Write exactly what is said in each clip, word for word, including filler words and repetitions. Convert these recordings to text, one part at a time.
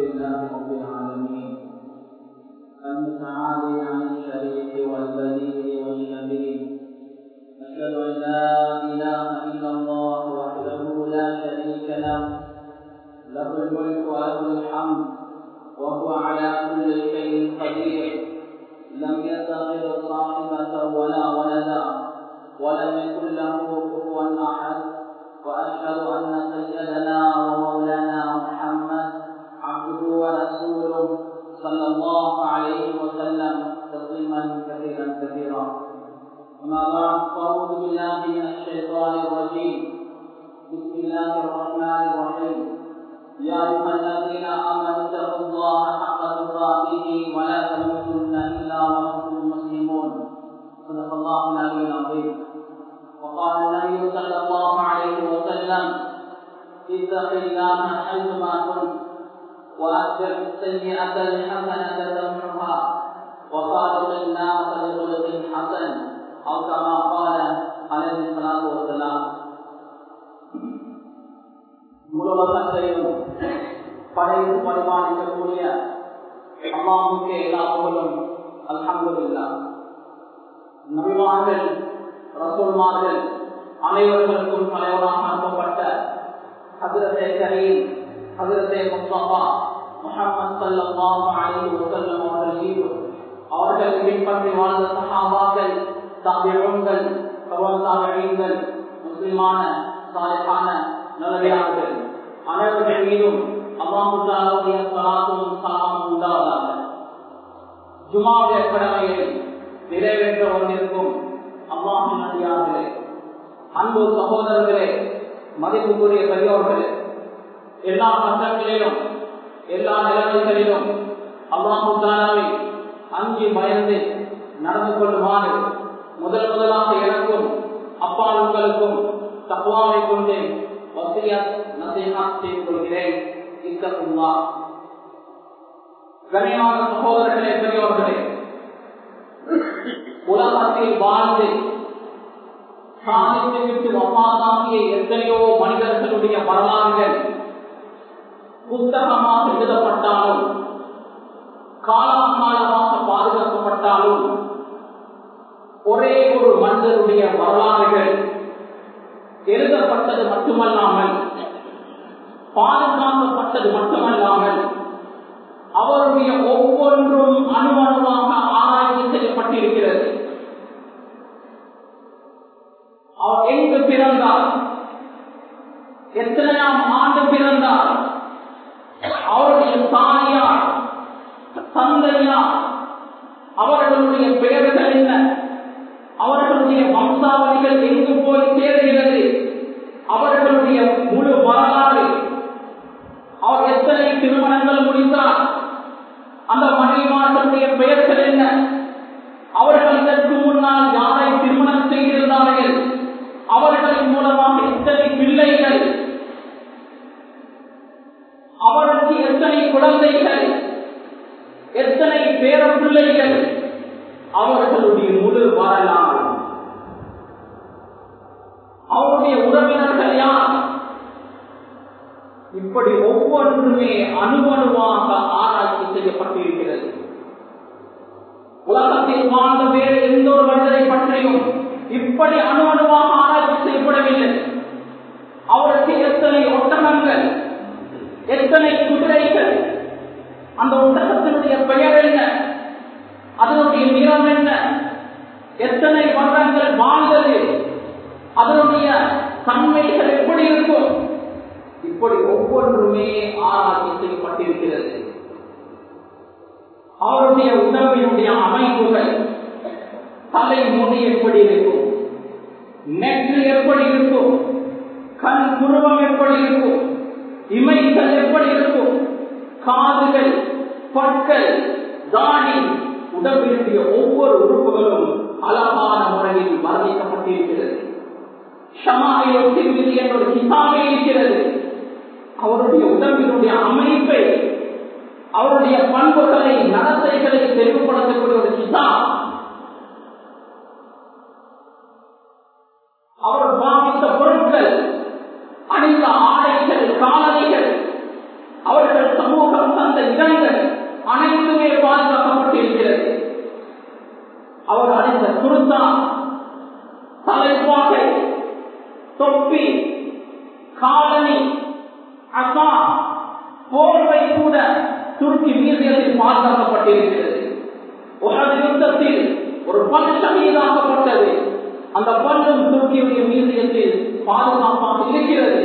لله رب العالمين المتعالي عن الشريك والبديل والشبيه. أشهد أن لا إله إلا الله وحده لا شريك له له الملك وله الحمد وهو على كل شيء قدير. لم يتخذ صاحبة ولا ولدا ولم يكن له كفوا أحد. وأشهد أن سيدنا ومولانا محمد عبده ورسوله صلى الله عليه وسلم تسليما كثيرا كثيرا. أما بعد فأعوذ بالله من الشيطان الرجيم. بسم الله الرحمن الرحيم. يا أيها الذين آمنوا اتقوا الله حق تقاته ولا تموتن إلا وأنتم مسلمون. صدق الله العلي العظيم. وقال النبي صلى الله عليه وسلم: اتق الله حيثما كنت وأتبع السيئة الحسنة تمحها وخالق الناس بخلق حسن أو كما قال عليه الصلاة والسلام. முழுவதையும் படைத்து பரிமாணிக்கக்கூடிய அல்லாஹ்வுக்கே எல்லா புகழும். அல்ஹம்துலில்லாஹ். நபிமார்கள் ரசூல்மார்கள் அனைவர்களுக்கும் தலைவராக அனுப்பப்பட்ட ஹஜ்ரத்தே கரீம் ஹஜ்ரத்தே முஸ்தபா முஹம்மது ஸல்லல்லாஹு அலைஹி வஸல்லம் அவர்கள் மீது அவர்களை பின்பற்றி வாழ்ந்த சஹாபாக்கள், தாபிஊன்கள், தபூ தாபிஈன்கள், முஸ்லிமான சாலிஹான நல்லடியார்கள் அனைவர்கள் மீதும் அல்லாஹ் தஆலாவுடைய ஸலாத்தும் ஸலாமும் உண்டாவதாக. ஜும்ஆவுடைய கடமையை நிறைவேற்ற வந்திருக்கும் அல்லாஹ்வின் நல்லடியார்களே, அன்பு சகோதரர்களே, மதிப்புக்குரிய பெரியோர்களே, எல்லா கட்டங்களிலும் எல்லா நிலைமைகளிலும் அல்லாஹ் தஆலாவை அஞ்சி பயந்து நடந்து கொள்ளுமாறு முதல் முதலாக எனக்கும் அப்பால் உங்களுக்கும் தக்வாவை கொண்டு வசியத் நசீஹத் செய்து கொள்கிறேன். இத்தகுல்லாஹ். கண்ணியமான சகோதரர்களே, பெரியோர்களே, உலகத்தில் வாழ்ந்து சாதித்து விட்டு வஃபாத்தாகிய எத்தனையோ மனிதர்களுடைய வரலாறுகள் புத்தகமாக எழுதப்பட்டாலும் காலகாலமாக பாதுகாக்கப்பட்டாலும் ஒரே ஒரு மனிதனுடைய வரலாறுகள் எழுதப்பட்டது மட்டுமல்லாமல் பாதுகாக்கப்பட்டது மட்டுமல்லாமல் அவருடைய ஒவ்வொன்றும் அணுவணுவாக ஆராய்ச்சி செய்யப்பட்டிருக்கிறது. அவர் எங்கு பிறந்தார், எத்தனையாம் ஆண்டு பிறந்தார், அவருடைய தாயார் தந்தையார், அவர்களுடைய பெயர்கள் என்ன, அவர்களுடைய வம்சாவளிகள் எங்கு போய் சேருகிறது, அவர்களுடைய முழு வரலாறு, அவர் எத்தனை திருமணங்கள் முடித்தார், அந்த மனைவிமார்களுடைய பெயர்கள் என்ன, அவர்கள் இதற்கு முன்னால் யாரை திருமணம் செய்திருந்தார்கள், அவர்களின் மூலமாக எத்தனை பிள்ளைகள், அவருக்கு எத்தனை குழந்தைகள், எத்தனை பேர பிள்ளைகள், அவர்களுடைய முழு வரலாறு, அவருடைய உறவினர்கள் யார், இப்படி ஒவ்வொன்றுமே அணுவணுவாக ஆராய்ச்சி செய்யப்பட்டிருக்கிறது. உலகத்தில் வாழ்ந்த வேறு எந்த ஒரு மனிதரை பற்றியும் இப்படி அணுவணுவாக ஆராய்ச்சி செய்யப்படவில்லை. அவருக்கு எத்தனை ஒட்டகங்கள், எத்தனை குதிரைகள், அந்த ஒட்டகத்தினுடைய பெயர் என்ன, அதனுடைய நிறம் என்ன, எத்தனை வருடங்கள் வாழ்ந்தது, அதனுடைய தன்மைகள் எப்படி இருக்கும், இப்படி ஒவ்வொன்றுமே ஆராய்ச்சி செய்யப்பட்டிருக்கிறது. அவருடைய உடம்பினுடைய அமைப்புகள், தலை முடி எப்படி இருக்கும், நெற்றி எப்படி இருக்கும், கண் புருவம் எப்படி இருக்கும், இமைகள் எப்படி இருக்கும், காதுகள், பற்கள், தாடி, உடம்பினுடைய ஒவ்வொரு உறுப்புகளும் அழகான முறையில் வர்ணிக்கப்பட்டிருக்கிறது. ஷமாயில் திருமதி என்ற ஒரு கிதாபே இருக்கிறது. அவருடைய உடம்பினுடைய அமைப்பை, அவருடைய பண்புகளை, நடத்தைகளை தெளிவுபடுத்தக்கூடிய ஒரு கிதாப். அவர் பாவித்த பொருட்கள், அணிந்த ஆடைகள், காலணிகள், அவர்கள் சமூகம் தந்த அந்த இடங்கள் அனைத்துமே பாதுகாக்கப்பட்டிருக்கிறது. அவர் அணிந்த குர்தா, தலைப்பாகை, தொப்பி, காலனி, அசா, போர்வை கூட துருக்கி மியூசியத்தில் பாதுகாக்கப்பட்டிருக்கிறது. உஹது யுத்தத்தில் ஒரு பல் ஷஹீதாக்கப்பட்டது. அந்த பல்லும் துருக்கியுடைய மியூசியத்தில் பாதுகாப்பாக இருக்கிறது.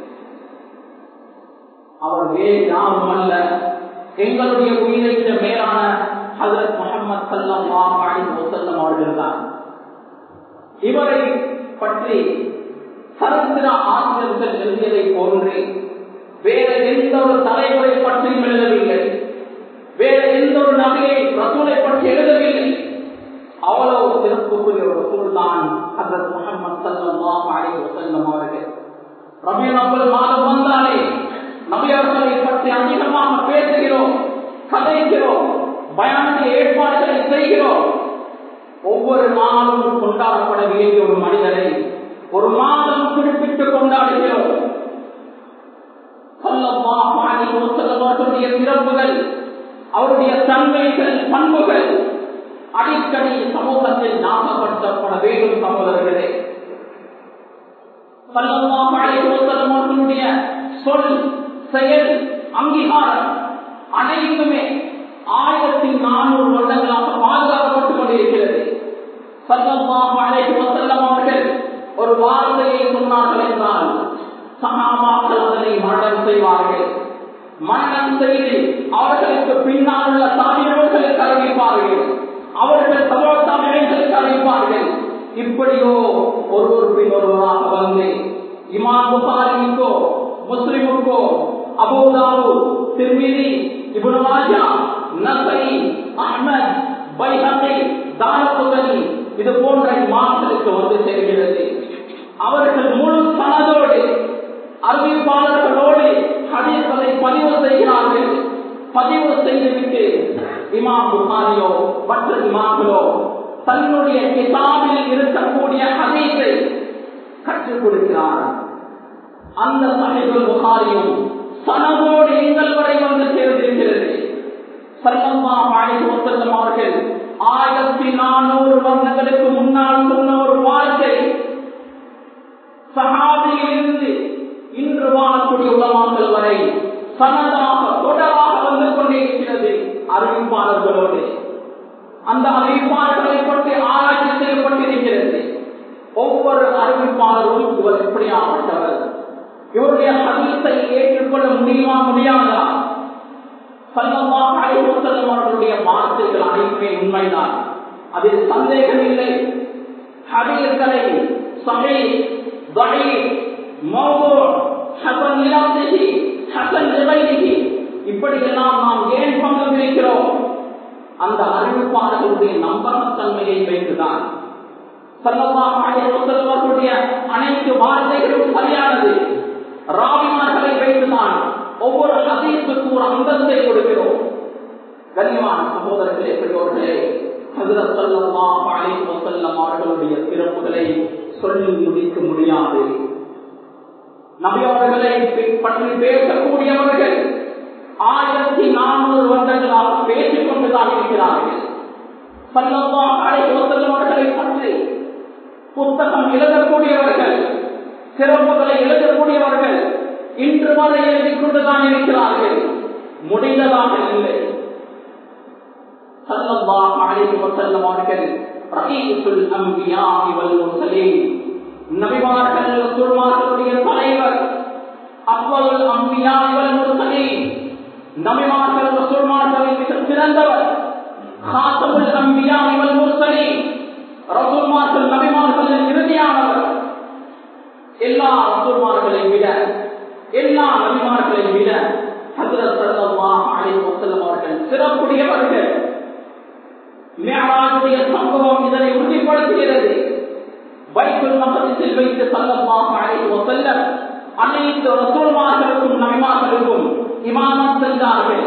அவர் வேறு யாரும் அல்ல, எங்களுடைய உயிரை விட மேலான ஹஜ்ரத் முஹம்மது ஸல்லல்லாஹு அலைஹி வஸல்லம் அவர்கள்தான். இவரை பற்றி சரித்திர ஆசிரியர்கள் எழுதியதை போன்று வேற எந்த ஒரு தலைவரை பற்றியும் எழுதவில்லை, வேற எந்த ஒரு நபியை ரசூலை பற்றி எழுதவில்லை. அவ்வளவு சிறப்புக்குரிய ஒரு ரசூல் தான் ஹஜ்ரத் முஹம்மது ஸல்லல்லாஹு அலைஹி வஸல்லம் அவர்கள். ரபியுல் அவ்வல் மாதம் வந்தாலே நபி அவர்களை பற்றி அதிகமாக பேசுகிறோம், கதைக்கிறோம், பயானுடைய ஏற்பாடுகளை செய்கிறோம். ஒவ்வொரு நாளும் கொண்டாடப்பட வேண்டிய ஒரு மனிதரை ஒரு மாதம் குறிப்பிட்டு கொண்டாடுகிறோம். ஸல்லல்லாஹு அலைஹி வஸல்லம் அவர்களுடைய சிறப்புகள், அவருடைய தன்மைகள், பண்புகள் அடிக்கடி சமூகத்தில் ஞாபகப்படுத்தப்பட வேண்டும். சகோதரர்களே, ஸல்லல்லாஹு அலைஹி வஸல்லம் அவர்களுடைய சொல், செயல், அங்கீகாரம் அனைத்துமே ஆயிரத்தி நானூறு வருடங்களாக பாதுகாக்கப்பட்டுக் கொண்டிருக்கிறது. ஸல்லல்லாஹு அலைஹி வஸல்லம் அவர்கள் ஒரு வார்த்தையை சொன்னார்கள் என்றால் சஹாபாக்கள் அதனை மரணம் செய்வார்கள். மரணம் செய்து அவர்களுக்கு பின்னால் உள்ள தாபியீன்களுக்கு அறிவிப்பார்கள், அவர்கள் சமூக தாபியீன்களுக்கு அறிவிப்பார்கள். இப்படியோ ஒருவர் பின் ஒருவராக வந்து இமாம் புகாரிக்கோ, முஸ்லிமுக்கோ, Abu Dawud, Tirmidhi, Ibn Majah, Nasai, Ahmad, Bayhaqi, Daraqutni இது போன்ற இமாம்களுக்கு வந்து சேர்கிறது. அவர்கள் முழு சனதோடு அறிவிப்பாளர்களோடு ஹதீஸ்களை பதிவு செய்கிறார்கள். பதிவு செய்துவிட்டு இமாம் புகாரியோ மற்ற இமாம்களோ தன்னுடைய கிதாபில் இருக்கக்கூடிய ஹதீஸை கற்றுக் கொடுக்கிறார்கள். அந்த சஹீஹுல் புகாரியும் சனதோடு எங்கள் வரை வந்து சேர்ந்திருக்கிறது. ஸல்லல்லாஹு அலைஹி வஸல்லம் அவர்கள் ஆயிரத்தி நானூறு வருடங்களுக்கு முன்னால் சொன்ன ஒரு வார்த்தை சஹாபியிலிருந்து இன்று வாழக்கூடிய உலமாக்கள் வரை சனதாக தொடராக வந்து கொண்டிருக்கிறது அறிவிப்பாளர்களோடு. அந்த அறிவிப்பாளர்களை பற்றி ஆராய்ச்சி செய்யப்பட்டிருக்கிறது. ஒவ்வொரு அறிவிப்பாளரும் இவர் எப்படியாப்பட்டவர், இவருடைய ஹதீஸை ஏற்றுக்கொள்ள முடியுமா முடியாதா? ஸல்லல்லாஹு அலைஹி வஸல்லம் அவர்களுடைய வார்த்தைகள் அனைத்துமே உண்மைதான், அதில் சந்தேகம் இல்லை. ஹதீஸ்களை ஸஹீஹ், ضعீஃப், மவ்து', ஹஸன் லிலஃப்ஸிஹி, ஹஸன் லிகைரிஹி இப்படியெல்லாம் நாம் ஏன் பங்கு பிரிக்கிறோம்? அந்த அறிவிப்பாளர்களுடைய நம்பகத்தன்மையை வைத்துதான். ஸல்லல்லாஹு அலைஹி வஸல்லம் அவர்களுடைய அனைத்து வார்த்தைகளும் சரியானது. ராவிமார்களை வைத்துதான் ஒவ்வொரு ஹதீஸுக்கு ஒரு அந்தத்தை கொடுக்கிறோம். கண்ணியமான சகோதரர்களே, பெற்றோர்களே, ஹஜ்ரத் ஸல்லல்லாஹு அலைஹி வஸல்லம் அவர்களுடைய சிறப்புகளை சொல்லி முடிக்க முடியாது. நபி அவர்களை பற்றி பேசக்கூடியவர்கள் ஆயிரத்தி நானூறு வருடங்களாக பேசிக் கொண்டுதான் இருக்கிறார்கள். ஸல்லல்லாஹு அலைஹி வஸல்லம் அவர்களை பற்றி புத்தகம் எழுதக்கூடியவர்கள், சிறப்புகளை எழுதக்கூடியவர்கள் இன்று வரை எழுதிக் கொண்டுதான் இருக்கிறார்கள். முடிந்ததாக இல்லை. ஸல்லல்லாஹு அலைஹி வஸல்லம் அவர்கள் ரஈசுல் அன்பியா வல் முர்ஸலீன், நபிமார்கள் ரசூல்மார்களுடைய தலைவர், அஃவலுல் அன்பியா வல் முர்ஸலீன், நபிமார்கள் ரசூல்மார்களில் மிக சிறந்தவர், காத்தமுல் அன்பியா வல் முர்ஸலீன், ரசூல்மார்கள் நபிமார்களில் இறுதியானவர். எல்லா ரசூல்மார்களை விட, எல்லா நபிமார்களை விட ஹஜ்ரத் ஸல்லல்லாஹு அலைஹி வஸல்லம் அவர்கள் சிறப்புடையவர்கள். மிஅராஜுடைய சம்பவம் இதனை உறுதிப்படுத்துகிறது. பைத்துல் மக்திஸில் வைத்து ஸல்லல்லாஹு அலைஹி வஸல்லம் அனைத்து ரசூல்மார்களுக்கும் நபிமார்களுக்கும் இமாமத் செய்தார்கள்.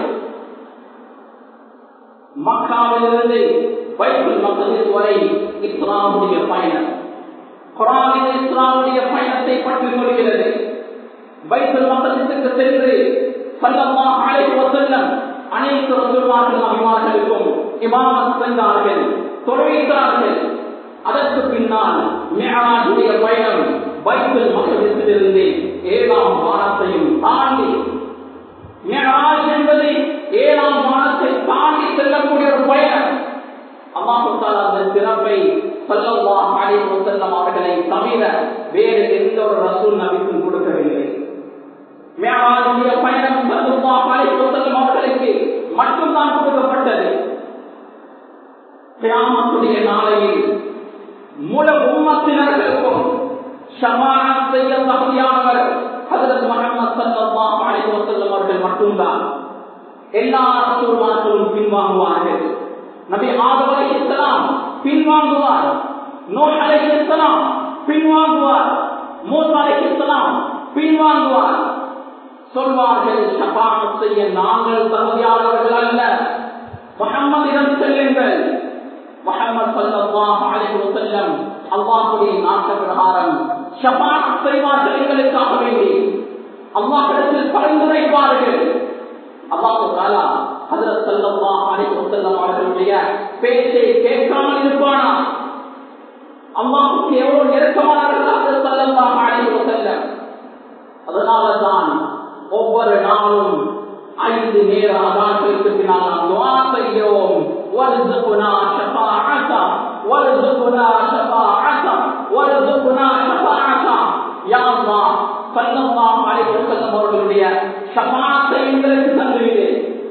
மக்காவிலிருந்து பைத்துல் மக்திஸ் வரை இஸ்லாமுடைய பயணம், குர்ஆனில் இஸ்லாமுடைய பயணத்தை பற்றி சொல்கிறது. பைத்துல் மக்திஸுக்கு சென்று ஸல்லல்லாஹு அலைஹி வஸல்லம் அனைத்து ரசூல்மார்கள் நபிமார்களுக்கும் இமாமத் செய்தார்கள், தொழுவித்தார்கள். அதற்கு பின்னால் மிஅராஜுடைய பயணம் பைத்துல் மக்திஸிலிருந்து ஏழாம் வானத்தையும் தாண்டி, மிஅராஜ் என்பது ஏழாம் வானத்தை தாண்டி செல்லக்கூடிய ஒரு பயணம். அல்லாஹ் தஆலா அந்த சிறப்பை ஸல்லல்லாஹு அலைஹி வஸல்லம் அவர்களை தவிர வேறு எந்த ஒரு ரசூல் நபிக்கும் கொடுக்கவில்லை. மிஅராஜுடைய பயணம் ஸல்லல்லாஹு அலைஹி வஸல்லம் அவர்களுக்கு மட்டும்தான் கொடுக்கப்பட்டது. கியாமத்துடைய நாளையில் முழு உம்மத்தினர்களுக்கும் ஷஃபாஅத் செய்ய தகுதியானவர் ஹஜ்ரத் முஹம்மது ஸல்லல்லாஹு அலைஹி வஸல்லம் அவர்கள் மட்டும்தான். எல்லா ரசூல்மார்களும் பின்வாங்குவார்கள். நபி ஆதம் அலைஹிஸ்ஸலாம் பின்வாங்குவார், நூஹ் அலைஹிஸ்ஸலாம் பின்வாங்குவார், மூசா அலைஹிஸ்ஸலாம் பின்வாங்குவார். சொல்வார்கள், ஷஃபாஅத் செய்ய நாங்கள் தகுதியானவர்கள் அல்ல, முஹம்மதிடம் செல்லுங்கள். முஹம்மது ஸல்லல்லாஹு அலைஹி வஸல்லம் அல்லாஹ்வுடைய நாட்ட பிரகாரம் ஷஃபாஅத் செய்வார்கள் எங்களுக்காக வேண்டி. அல்லாஹ்விடத்தில் பரிந்துரைப்பார்கள். அல்லாஹ் தஆலா ஹஜ்ரத் ஸல்லல்லாஹு அலைஹி வஸல்லம் அவர்களுடைய பேச்சை கேட்காமல் இருப்பானா? அல்லாஹ்வுக்கு எவ்வளவு நெருக்கமானவர்கள் ஹஜ்ரத் ஸல்லல்லாஹு அலைஹி வஸல்லம். அதனால்தான் ஒவ்வொரு நாளும் ஐந்து நேர அதான்களுக்கு பின்னால் நாம் துஆ செய்கிறோம். வர்ஸுக்னா ஷஃபாஅத வர்ஸுக்னா ஷஃபாஅத வர்ஸுக்னா ஷஃபாஅத. யா அல்லாஹ், ஸல்லல்லாஹு அலைஹி வஸல்லம் அவர்களுடைய ஷஃபாஅத்தை எங்களுக்கு தந்துவிடு.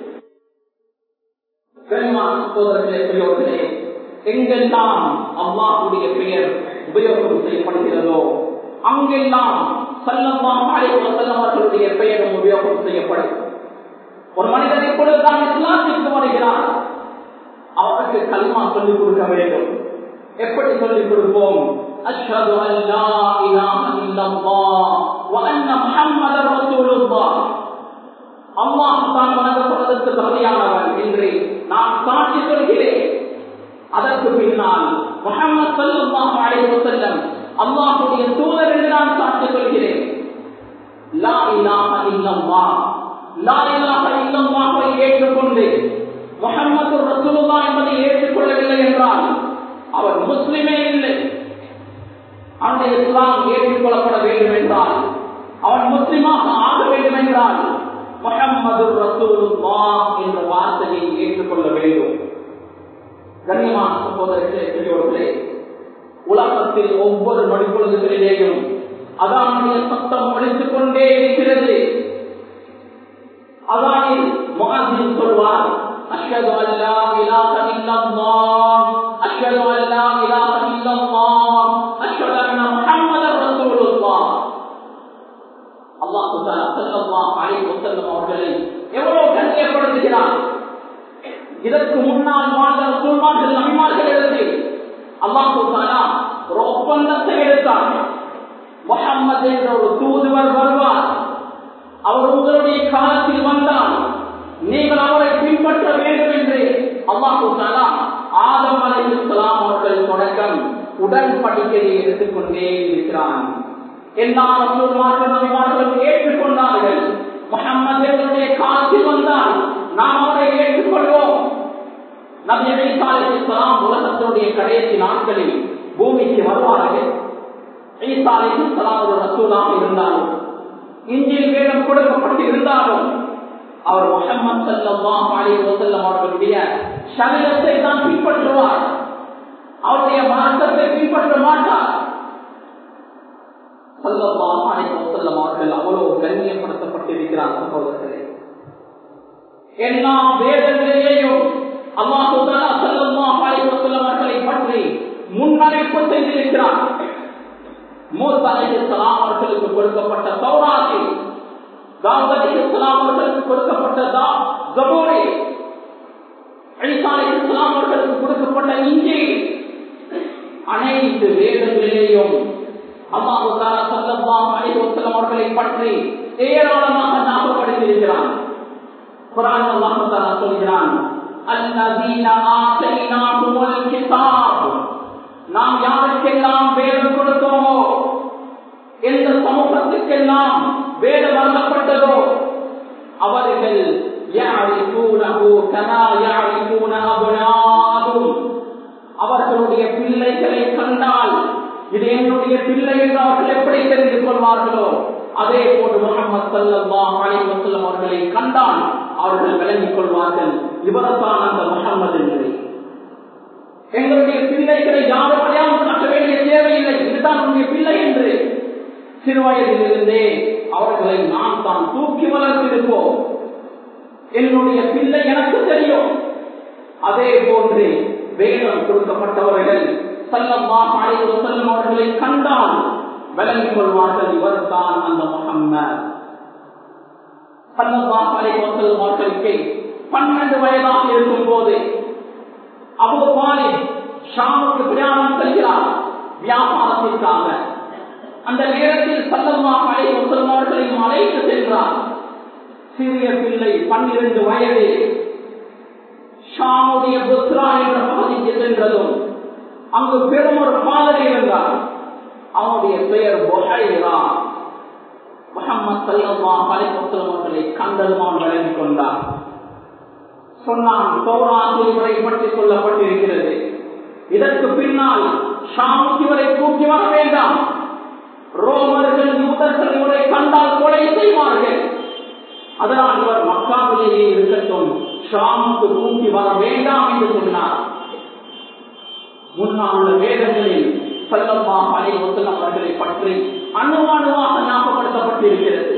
கண்ணியமான சகோதரர்களே, பெரியோர்களே, எங்கெல்லாம் அல்லாஹ்வுடைய பெயர் உபயோகம் செய்யப்படுகிறதோ அங்கெல்லாம் ஸல்லல்லாஹு அலைஹி வஸல்லம் அவர்களுடைய பெயரும் உபயோகம் செய்யப்படும். ஒரு மனிதன் எப்பொழுதுதான் இஸ்லாத்திற்கு வருகிறார், அவருக்கு கலிமா சொல்லிக் கொடுக்க வேண்டும். எப்படி சொல்லிக் கொடுப்போம்? அஷ்ஹது அன் லா இலாஹ இல்லல்லாஹ் வ அன்ன முஹம்மதர் ரசூலுல்லாஹ். அல்லாஹ் தான் வணங்கப்படுவதற்கு தகுதியானவன் என்று நான் சாட்சி சொல்கிறேன். அதற்கு பின்னால் முஹம்மது ஸல்லல்லாஹு அலைஹி வஸல்லம் அல்லாஹ்வுடைய தூதர் என்று நான் சாட்சி சொல்கிறேன். லா இலாஹ இல்லல்லாஹ், லா இலாஹ இல்லல்லாஹை ஏற்றுக்கொண்டு முஹம்மது ரசூலுல்லாஹ் என்பதை ஏற்றுக்கொள்ளவில்லை என்றால் அவர் முஸ்லிமே இல்லை. அந்த இஸ்லாம் ஏற்றுக்கொள்ளப்பட வேண்டும் என்றால், அவன் முஸ்லிமாக ஆக வேண்டும் என்றால் முஹம்மது ரசூலுல்லாஹ் என்ற வார்த்தையை ஏற்றுக்கொள்ள வேண்டும். கண்ணியமான சகோதரர்களே, பெரியோர்களே, உலகத்தில் ஒவ்வொரு நொடிப்பொழுதுகளிலேயும் அதானுடைய சத்தம் ஒலித்துக் கொண்டே இருக்கிறது. அதானில் முஅஸ்ஸின் சொல்வார், அஷ்ஹது அன் லா இலாஹ இல்லல்லாஹ், அஷ்ஹது அன் லா இலாஹ இல்லல்லாஹ், அஷ்ஹது அன்ன முஹம்மதர் ரசூலுல்லாஹ். அல்லாஹ் தஆலா ஸல்லல்லாஹு அலைஹி வஸல்லம் அவர்களை எவ்வளவு கண்ணியப்படுத்துகிறார். இதற்கு முன்னால் வாழ்ந்த ரசூல்மார்கள் நபிமார்கள் இருந்து அல்லாஹ் தஆலா ஒரு ஒப்பந்தத்தை எடுத்தார். முஹம்மது என்ற ஒரு தூதுவர் வருவார், அவர் உங்களுடைய காலத்தில் வந்தால் நீங்கள் அவரை பின்பற்ற வேண்டும் என்று அல்லாஹ் தஆலா ஆதம் அலைஹிஸ்ஸலாம் அவர்கள் தொடக்கம் உடன்படிக்கையை எடுத்துக்கொண்டே இருக்கிறான். எல்லா ரசூல்மார்கள் நபிமார்களும் ஏற்றுக்கொண்டார்கள். முஹம்மது எங்களுடைய காலத்தில் வந்தால் நாம் அவரை ஏற்றுக்கொள்வோம். நபி ஈசா அலைஹிஸ்ஸலாம் உலகத்தினுடைய கடைசி நாட்களில் பூமிக்கு வருவார்கள். ஈசா அலைஹிஸ்ஸலாம் ஒரு ரசூலாக இருந்தாலும், இன்ஜில் வேதம் கொடுக்கப்பட்டு இருந்தாலும், அவர் முஹம்மது ஸல்லல்லாஹு அலைஹி வஸல்லம் அவர்களுடைய ஷரீஅத்தை தான் பின்பற்றுவார். அவருடைய மார்க்கத்தை பின்பற்ற மாட்டார். ஸல்லல்லாஹு அலைஹி வஸல்லம் அவர்கள் அவ்வளவு கண்ணியப்படுத்தப்பட்டிருக்கிறார். சகோதரர்களே, எல்லா வேதங்களிலேயும் அல்லாஹ் தஆலா ஸல்லல்லாஹு அலைஹி வஸல்லம் அவர்களை பற்றி முன்னறிவிப்பு செய்திருக்கிறார். மூசா அலைஹிஸ்ஸலாம் அவர்களுக்கு கொடுக்கப்பட்ட தௌராத்தில், தாவூத் அலைஹிஸ்ஸலாம் அவர்களுக்கு கொடுக்கப்பட்ட ஜபூர், ஈசா அலைஹிஸ்ஸலாம் அவர்களுக்கு கொடுக்கப்பட்ட இன்ஜீல், அனைத்து வேதங்களிலேயும் அல்லாஹ் தஆலா ஸல்லல்லாஹு அலைஹி வஸல்லம் அவர்களை பற்றி ஏராளமாக ஞாபகப்படுத்தியிருக்கிறான். குர்ஆன் அல்லாஹ் தஆலா சொல்கிறான், அல்லதீன ஆதைனாஹுல் கிதாப். நாம் யாருக்கெல்லாம் வேதம் கொடுத்தோமோ, எந்த சமூகத்துக்கெல்லாம் வேதம் வழங்கப்பட்டதோ அவர்கள் அவர்களுடைய பிள்ளைகளை கண்டால் இது என்னுடைய பிள்ளை என்று அவர்கள் எப்படி தெரிந்து கொள்வார்களோ அதே போன்று முஹம்மது ஸல்லல்லாஹு அலைஹி வஸல்லம் அவர்களை கண்டால் அவர்கள் விளங்கிக் கொள்வார்கள் இவர்தான் அந்த முஹம்மது என்று. எங்களுடைய பிள்ளைகளை யாரும் அடையாளம் காட்ட வேண்டிய தேவையில்லை, இதுதான் உங்களுடைய பிள்ளை என்று. சிறுவயதிலிருந்தே அவர்களை நாம் தான் தூக்கி வளர்த்திருப்போம். என்னுடைய பிள்ளை எனக்கு தெரியும். அதே போன்று வேதம் கொடுக்கப்பட்டவர்கள் ஸல்லல்லாஹு அலைஹி வஸல்லம் அவர்களை கண்டால் விளங்கிக் கொள்வார்கள் இவர்தான் அந்த முஹம்மது. ஸல்லல்லாஹு அலைஹி வஸல்லம் அவர்களுக்கு பன்னிரண்டு வயதாக இருக்கும் போது அபூ தாலிப் ஷாமுக்கு பிரயாணம் செல்கிறார் வியாபாரத்திற்காக. அந்த நேரத்தில் ஸல்லல்லாஹு அலைஹி வஸல்லம் அவர்களையும் அழைத்து சென்றார். சிறிய பிள்ளை பன்னிரண்டு வயது. ஷாமுடைய புத்ரா என்ற பகுதிக்கு சென்றதும் அங்கு பெரும் ஒரு பாதரை இருந்தார். அவனுடைய பெயர் புஹைரா. முஹம்மது ஸல்லல்லாஹு அலைஹி வஸல்லம் அவர்களை கண்டதுமான் விளங்கிக் கொண்டார். சொன்னான், தௌராத்தில் இவரை பற்றி சொல்லப்பட்டிருக்கிறது, இதற்கு பின்னால் ஷாமுக்கு இவரை தூக்கி வர வேண்டாம், ரோமர்கள் யூதர்கள் இவரை கண்டால் கொலை செய்வார்கள், அதனால் இவர் மக்காவிலேயே இருக்கட்டும், ஷாமுக்கு தூக்கி வர வேண்டாம் என்று சொன்னார். முன்னால் உள்ள வேதங்களில் ஸல்லல்லாஹு அலைஹி வஸல்லம் அவர்களை பற்றி அணுவாணுவாக ஞாபகப்படுத்தப்பட்டிருக்கிறது.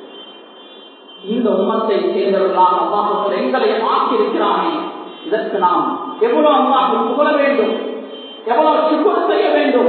இந்த உம்மத்தை சேர்ந்தவர்களால் அல்லாஹ் எங்களை ஆக்கியிருக்கிறானே, இதற்கு நாம் எவ்வளவு அல்லாஹ் புகழ வேண்டும், எவ்வளவு சுக்ர் செய்ய வேண்டும்.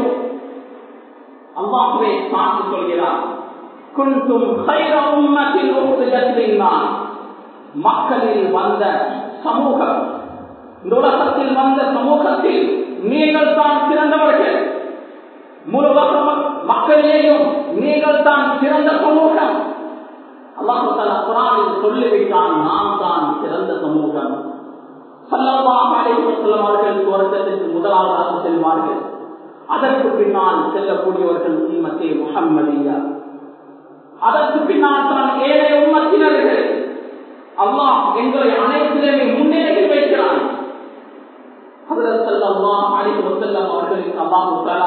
அல்லாஹ்வே சாட்சி சொல்கிறார், குன்தும் கைர உம்மத்தின் உக்ரிஜத் லின்னாஸ், மக்களில் வந்த சமூகம், இந்த உலகத்தில் வந்த சமூகத்தில் நீங்கள் தான் சிறந்தவர்கள். முழு மக்களிலேயும் நீங்கள் தான் சிறந்த சமூகம். அல்லாஹ் தஆலா குர்ஆனில் சொல்லிவிட்டான், நாம் தான் சிறந்த சமூகம். ஸல்லல்லாஹு அலைஹி வஸல்லம் அவர்கள் சுவர்க்கத்திற்கு முதலாவதாக செல்வார்கள். அதற்கு பின்னால் செல்லக்கூடியவர்கள் உம்மத்தே முஹம்மதியா. அதற்கு பின்னால் தான் ஏழை உம்மத்தினர்கள். அல்லாஹ் எங்களை அனைத்திலுமே முன்னேறி வைக்கிறான். ஹஜ்ரத் ஸல்லல்லாஹு அலைஹி வஸல்லம் அவர்களுக்கு அல்லாஹ் தஆலா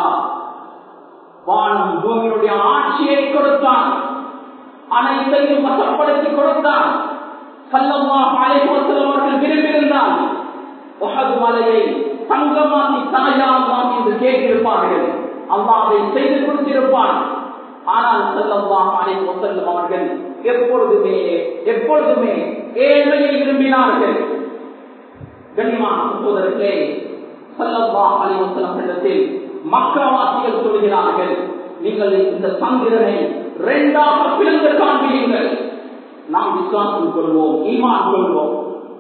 வானம் பூமியுடைய ஆட்சியை கொடுத்தான், அனைத்தையும் வசப்படுத்தி கொடுத்தான். ஸல்லல்லாஹு அலைஹி வஸல்லம் அவர்கள் விரும்பியிருந்தால் உஹது மலையை தங்கமாக்கி தாயாமாக்கி என்று கேட்டிருப்பார்கள், அல்லாஹ் அதை செய்து கொடுத்திருப்பான். ஆனால் ஸல்லல்லாஹு அலைஹி வஸல்லம் அவர்கள் எப்பொழுதுமே எப்பொழுதுமே ஏழையை விரும்பினார்கள். கண்ணியமான சகோதரர்களே, ஸல்லல்லாஹு அலைஹி வஸல்லம் இடத்தில் மக்காவாசிகள் சொல்கிறார்கள், நீங்கள் இந்த சந்திரனை இரண்டாக பிளந்து காண்பீர்கள், நாம் விசுவாசம் கொள்வோம், ஈமான் கொள்வோம்.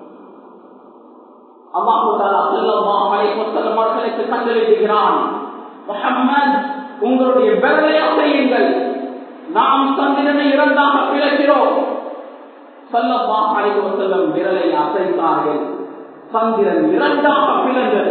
அல்லாஹ் தஆலா ஸல்லல்லாஹு அலைஹி வஸல்லம் அவர்களுக்கு கட்டளையிடுகிறான், முஹம்மது உங்களுடைய விரலை அசையுங்கள், நாம் சந்திரனை இரண்டாக பிளக்கிறோம். ஸல்லல்லாஹு அலைஹி வஸல்லம் விரலை அசைத்தார்கள், சந்திரன் இரண்டாக பிளந்தது.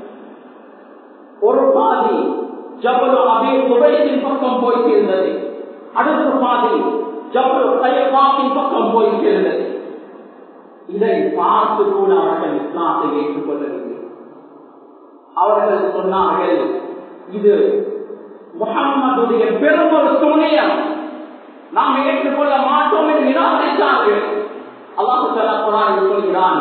ஒரு பாதி ஜபல் அபீ குபைஸின் பக்கம் போய் சேர்ந்தது, அடுத்த பாதி ஜபல் கைஃபாவின் பக்கம் போய் சேர்ந்தது. இதை பார்த்து கூட அவர்கள் இஸ்லாத்தை ஏற்றுக்கொள்ளவில்லை. அவர்கள் சொன்னார்கள், இது முஹம்மதுடைய பெரும் ஒரு துணியம், நாம் ஏற்றுக்கொள்ள மாட்டோம் என்று நிராகரித்தார்கள். அல்லாஹ் தஆலா குர்ஆனில் சொல்கிறான்,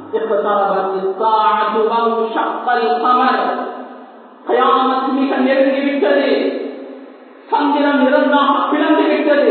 கயாமத் மிக நெருங்கிவிட்டது, சந்திரன் இரண்டாக பிளந்து விட்டது.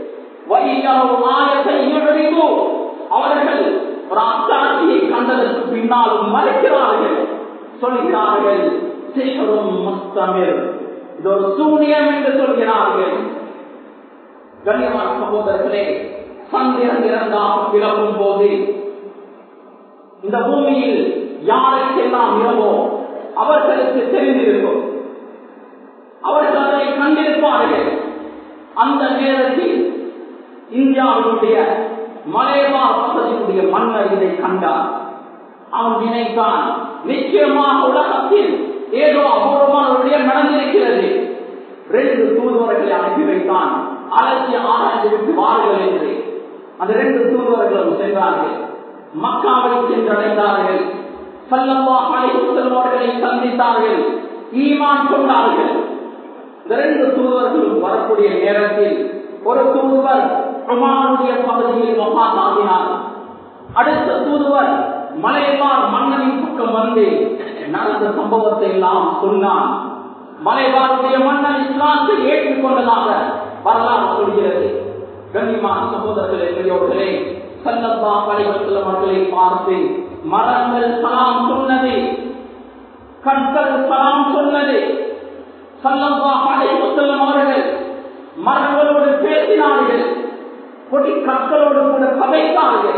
அவர்கள் ஒரு அத்தாட்சியை கண்டதற்கு பின்னாலும் மறைக்கிறார்கள், சொல்கிறார்கள் சிஹ்ரும் முஸ்தமிர், இது ஒரு சூனியம் என்று சொல்கிறார்கள். கண்ணியமான சகோதரர்களே, சந்திரன் இரண்டாக பிளக்கும் போது இந்த பூமியில் யாருக்கெல்லாம் இரவோ அவர்களுக்கு தெரிந்திருக்கும், அவர்கள் அதை கண்டிருப்பார்கள். அந்த நேரத்தில் இந்தியாவுடைய மலைவாழ் பகுதியுடைய மன்னர் இதை கண்டார். அவன் நினைத்தான், நிச்சயமாக உலகத்தில் ஏதோ அபூர்வமான நடந்திருக்கிறது. ரெண்டு தூதுவர்களை அனுப்பி வைத்தான், அலட்சிய ஆராய்ந்து விட்டு வாருங்கள் என்று. அந்த ரெண்டு தூதுவர்களும் சென்றார்கள். மக்காவை சென்றடைந்தார்கள். ஸல்லல்லாஹு அலைஹி வஸல்லம் அவர்களை சந்தித்தார்கள். ஈமான் கொண்டார்கள். இந்த ரெண்டு தூதுவர்களும் வரக்கூடிய நேரத்தில் ஒரு தூதுவர் உமாருடைய பகுதியில் வஃபாத்தாகினார். அடுத்த தூதுவர் மலைவாழ் மன்னனின் பக்கம் வந்து நடந்த சம்பவத்தை எல்லாம் சொன்னார். மலைவாழுடைய மன்னன் இஸ்லாத்தை ஏற்றுக்கொண்டதாக வரலாறு சொல்கிறது. கண்ணியமான சகோதரர்களே, பெரியோர்களே, ஸல்லல்லாஹு அலைஹி வஸல்லம் அவர்களை பார்த்து மரங்கள் சலாம் சொன்னது, கற்கள் சலாம் சொன்னது. ஸல்லல்லாஹு அலைஹி வஸல்லம் அவர்கள் மரங்களோடு பேசினார்கள், கொடி கற்களோடு கூட கதைத்தார்கள்.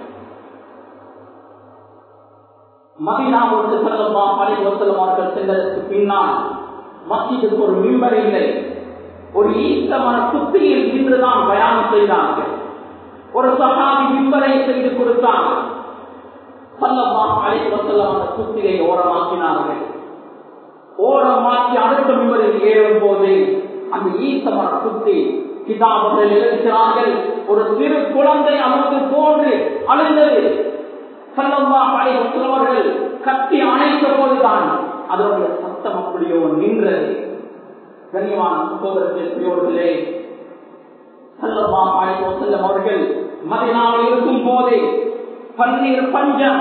மதீனாவுக்கு ஸல்லல்லாஹு அலைஹி வஸல்லம் அவர்கள் சென்றதற்கு பின்னால் மஸ்ஜிதுக்கு ஒரு மிம்பர் இல்லை. ஒரு ஈஸ்ட மர குத்தியில் நின்றுதான் பயானம் செய்தார்கள். ஒரு சஹாபி மிம்பரை செய்து கொடுத்தார். ஸல்லல்லாஹு அலைஹி வஸல்லம் அந்த குத்தியை ஓரமாக்கினார்கள். ஓரமாக்கி அடுத்த மிம்பரில் ஏறும் போது அந்த ஈஸ்ட மர குத்தி கிதாபுகள் எழுதுகிறார்கள், ஒரு சிறு குழந்தை அவருக்கு போன்று அழுந்தது. ஸல்லல்லாஹு அலைஹி வஸல்லம் அவர்கள் கட்டி அணைத்த போதுதான் அதனுடைய சத்தம் அப்படியோ நின்றது. கண்ணியமான சகோதரர்களே, ஸல்லல்லாஹு அலைஹி வஸல்லம் அவர்கள் மதீனாவில் இருக்கும் போதே பன்னீர் பஞ்சம்,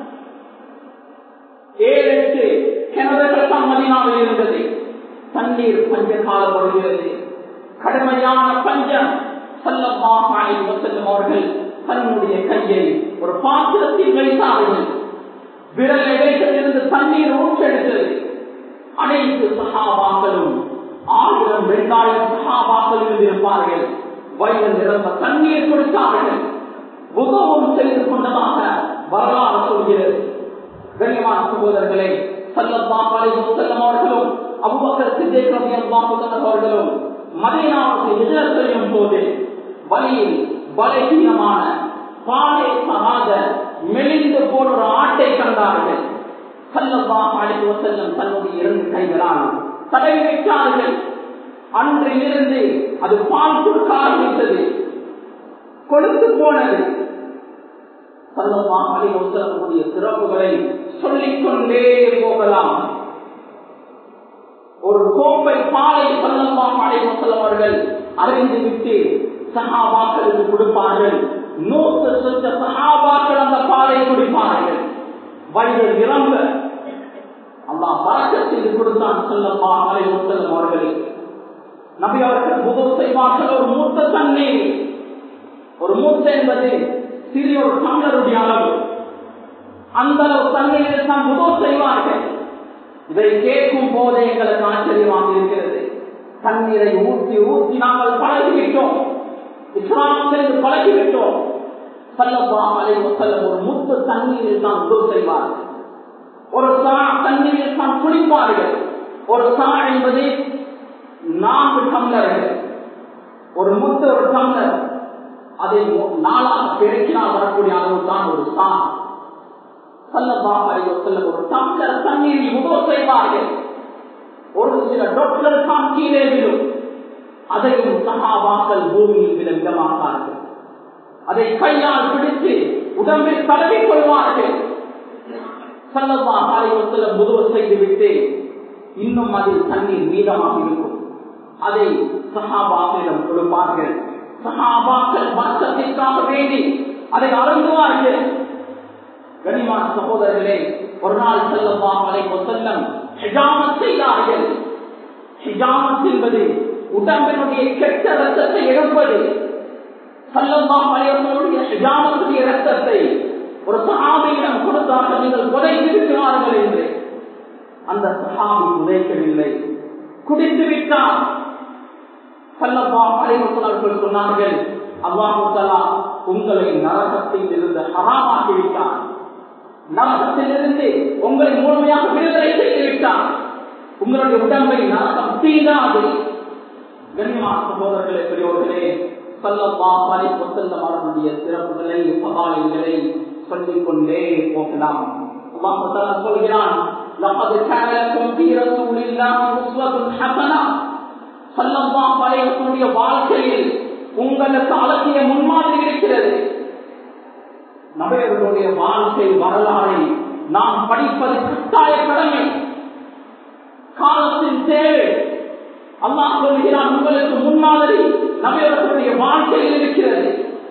ஏழு எட்டு கிணறுகள் தான் மதீனாவில் இருந்தது. தண்ணீர் பஞ்ச காலம் வருகிறது, கடுமையான பஞ்சம். ஸல்லல்லாஹு அலைஹி வஸல்லம் அவர்கள் தன்னுடைய கையை ஒரு பாத்திரத்தில் வைத்தார்கள். விரல் இடையிலிருந்து தண்ணீர் ஊற்றெடுத்தது. அனைத்து சஹாபாக்களும் ஆயிரம் இரண்டாயிரம் சஹாபாக்கள் இருந்திருப்பார்கள். வயது நிரம்ப தண்ணீர் கொடுத்தார்கள். உதவும் செய்து கொண்டதாக வரலாறு சொல்கிறது. கண்ணியமான சகோதரர்களே, ஸல்லல்லாஹு அலைஹி வஸல்லம் அவர்களும் அபூபக்கர் சித்திக் ரலியல்லாஹு அன்ஹு அவர்களும் மதீனாவுக்கு ஹிஜ்ரத் செய்யும் போது வழியில் பலகீனமான பாலை சகாத மெலிந்து போன ஒரு ஆட்டை கண்டார்கள். ஸல்லல்லாஹு அலைஹி வஸல்லம் தன்னுடைய இரண்டு கைகளால் தடவி வைத்தார்கள். அன்றிலிருந்து அது பால் கொடுக்க ஆரம்பித்தது, கொடுத்து போனது. ஸல்லல்லாஹு அலைஹி வஸல்லமுடைய சிறப்புகளை சொல்லிக் கொண்டே போகலாம். ஒரு கோப்பை பாலை ஸல்லல்லாஹு அலைஹி வஸல்லம் அவர்கள் அறிந்து விட்டு சஹாபாக்களுக்கு கொடுப்பார்கள். நூற்று சொச்ச சஹாபாக்கள் அந்த பாலை குடிப்பார்கள். வயது நிரம்ப அல்லாஹ் பரக்கத் செய்து கொடுத்தான் ஸல்லல்லாஹு அலைஹி வஸல்லம் அவர்களை. நபி அவர்கள் உதவு செய்வார்கள். ஒரு மூத்த தண்ணீர், ஒரு மூத்த என்பது சிறிய ஒரு டம்ளருடைய அளவு, அந்த அளவு தண்ணீரில் தான் உதவு செய்வார்கள். இதை கேட்கும் போதே எங்களுக்கு ஆச்சரியமாக இருக்கிறது. தண்ணீரை ஊற்றி ஊற்றி நாங்கள் பழகிவிட்டோம், இஸ்லாம் செய்து பழகிவிட்டோம். ஸல்லல்லாஹு அலைஹி வஸல்லம் ஒரு முத்து தண்ணீரில் தான் உதவு செய்வார்கள். ஒரு சா தண்ணீரில் தான் குளிப்பார்கள். ஒரு சா என்பது நான்கு டம்ளர்கள், ஒரு முத்து ஒரு டம்ளர், அதை நாளாக பெருக்கினால் வரக்கூடிய அளவு தான் ஒரு சா. ஸல்லல்லாஹு அலைஹி வஸல்லம் ஒரு டம்ளர் தண்ணீரில் உதவு செய்வார்கள். ஒரு சில டாக்டர் தான் கீழே விடும், அதையும் சஹாபாக்கள் பூமியில் விட விடமாட்டார்கள். அதை கையால் பிடித்து உடம்பில் தடவிக் கொள்வார்கள். ஸல்லல்லாஹு அலைஹி வஸல்லம் உதவு செய்துவிட்டு இன்னும் அதில் தண்ணீர் மீதமாக இருக்கும், அதை சஹாபாக்களிடம் கொடுப்பார்கள். சஹாபாக்கள் வர்க்கத்திற்காக வேண்டி அதை அருந்துவார்கள். கனிமான சகோதரர்களே, ஒரு நாள் ஸல்லல்லாஹு அலைஹி வஸல்லம் ஹிஜாமத் செய்தார்கள். ஹிஜாமத் என்பது உடம்பினுடைய கெட்ட ரத்தத்தை எடுப்பது. ஸல்லல்லாஹு அலைஹி வஸல்லம் ஹிஜாமத்துடைய ரத்தத்தை ஒரு சஹாபியிடம் கொடுத்தார்கள், நீங்கள் புதைத்து விட்டார்கள் என்று. அந்த சஹாபி புதைக்கவில்லை, குடித்து விட்டார். ஸல்லல்லாஹு அலைஹி வஸல்லம் சொன்னார்கள், அல்லாஹ் தஆலா உங்களை நரகத்தில் இருந்து ஹராமாக்கி விட்டான், நரகத்திலிருந்து உங்களை முழுமையாக விடுதலை செய்து விட்டான், உங்களுடைய உடம்பை நரகம் தீண்டாது. கண்ணியமான சகோதரர்களே, பெரியோர்களே, ஸல்லல்லாஹு அலைஹி வஸல்லம் அவர்களுடைய சிறப்புகளை பதாயிகளை சொல்லிக் கொண்டே போகலாம். அல்லாஹ் தஆலா சொல்கிறான், லகத் கான லக்கும் ஃபீ ரசூலில்லாஹி உஸ்வத்துன் ஹஸனா. ஸல்லல்லாஹு அலைஹி வஸல்லம் வாழ்க்கையில் உங்களுக்கு அழகிய முன்மாதிரி இருக்கிறது. நபியவர்களுடைய வாழ்க்கை வரலாறை நாம் படிப்பது கட்டாய கடமை, காலத்தின் தேவை. அல்லாஹ் சொல்கிறான், உங்களுக்கு முன்மாதிரி நபியவர்களுடைய வாழ்க்கையில் இருக்கிறது.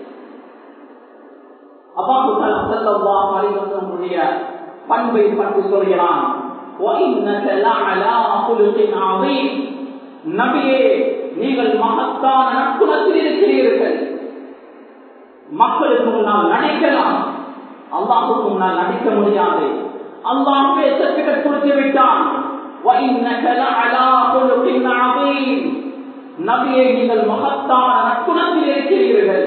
அல்லாஹ் ஸல்லல்லாஹு அலைஹி வஸல்லம் பண்பை பற்றி சொல்கிறான், وَإِنَّكَ لَعَلَى خُلُقٍ عَظِيمٍ. நபியே, நீங்கள் மகத்தான நற்குணத்தில் இருக்கிறீர்கள். மக்களுக்கு முன்னால் நடிக்கலாம், அல்லாஹுக்கு முன்னால் நடிக்க முடியாது. அல்லாஹ் சர்டிபிகேட் கொடுத்து விட்டான். وَإِنَّكَ لَعَلَى خُلُقٍ عَظِيمٍ. நபியே, நீங்கள் மகத்தான நற்குணத்தில் இருக்கிறீர்கள்.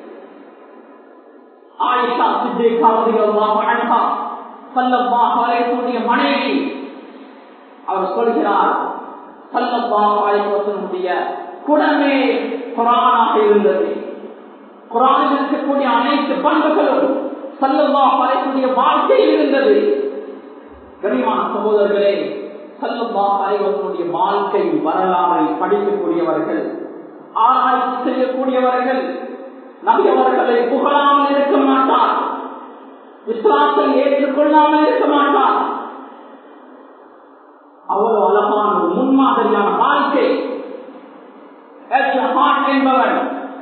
ஆயிஷா சித்திகா ரலியல்லாஹு அன்ஹா ஸல்லல்லாஹு அலைஹி வஸல்லம் மனைவி, அவர் சொல்கிறார், ஸல்லல்லாஹு அலைஹி வஸல்லம் குணமே குர்ஆனாக இருந்தது. குர்ஆனில் இருக்கக்கூடிய அனைத்து பண்புகளும் ஸல்லல்லாஹு அலைஹி வஸல்லம் வாழ்க்கையில் இருந்தது. கனிமான சகோதரர்களே, ஸல்லல்லாஹு அலைஹி வஸல்லம் வாழ்க்கை வரலாறை படிக்கக்கூடியவர்கள், ஆராய்ச்சி செய்யக்கூடியவர்கள் நபி அவர்களை புகழாமல் இருக்க மாட்டார், இஸ்லாத்தை ஏற்றுக்கொள்ளாமல் இருக்க மாட்டார். அவ்வளவு அழகான ஒரு முன்மாதிரியான வாழ்க்கை. என்பவர்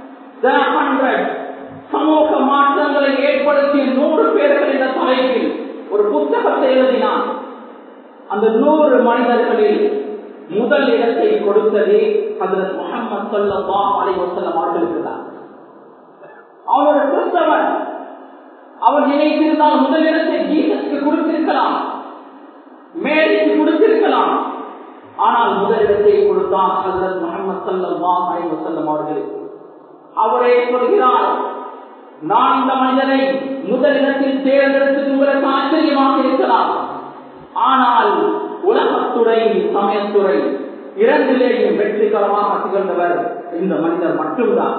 சமூக மாற்றங்களை ஏற்படுத்திய நூறு பேர்கள் என்ற தலைப்பில் ஒரு புத்தகத்தை எழுதினார். அந்த நூறு மனிதர்களில் முதல் இடத்தை கொடுத்தது ஹஜ்ரத் முஹம்மது ஸல்லல்லாஹு அலைஹி வஸல்லம் அவர்களுக்கு தான். அவர் கிறிஸ்தவர், அவர் நினைத்திருந்தால் முதலிடத்தை ஜீசஸ்க்கு கொடுத்திருக்கலாம், மேரிக்கு கொடுத்திருக்கலாம். ஆனால் முதலிடத்தை கொடுத்தார் ஹஜ்ரத் முஹம்மது ஸல்லல்லாஹு அலைஹி வஸல்லம் அவர்களுக்கு. அவரே சொல்கிறார், நான் இந்த மனிதனை முதலிடத்தில் தேர்ந்தெடுத்து உங்களுக்கு ஆச்சரியமாக இருக்கலாம், ஆனால் உலகத்துறை சமயத்துறை இரண்டிலேயும் வெற்றிகரமாக திகழ்ந்தவர் இந்த மனிதர் மட்டும்தான்.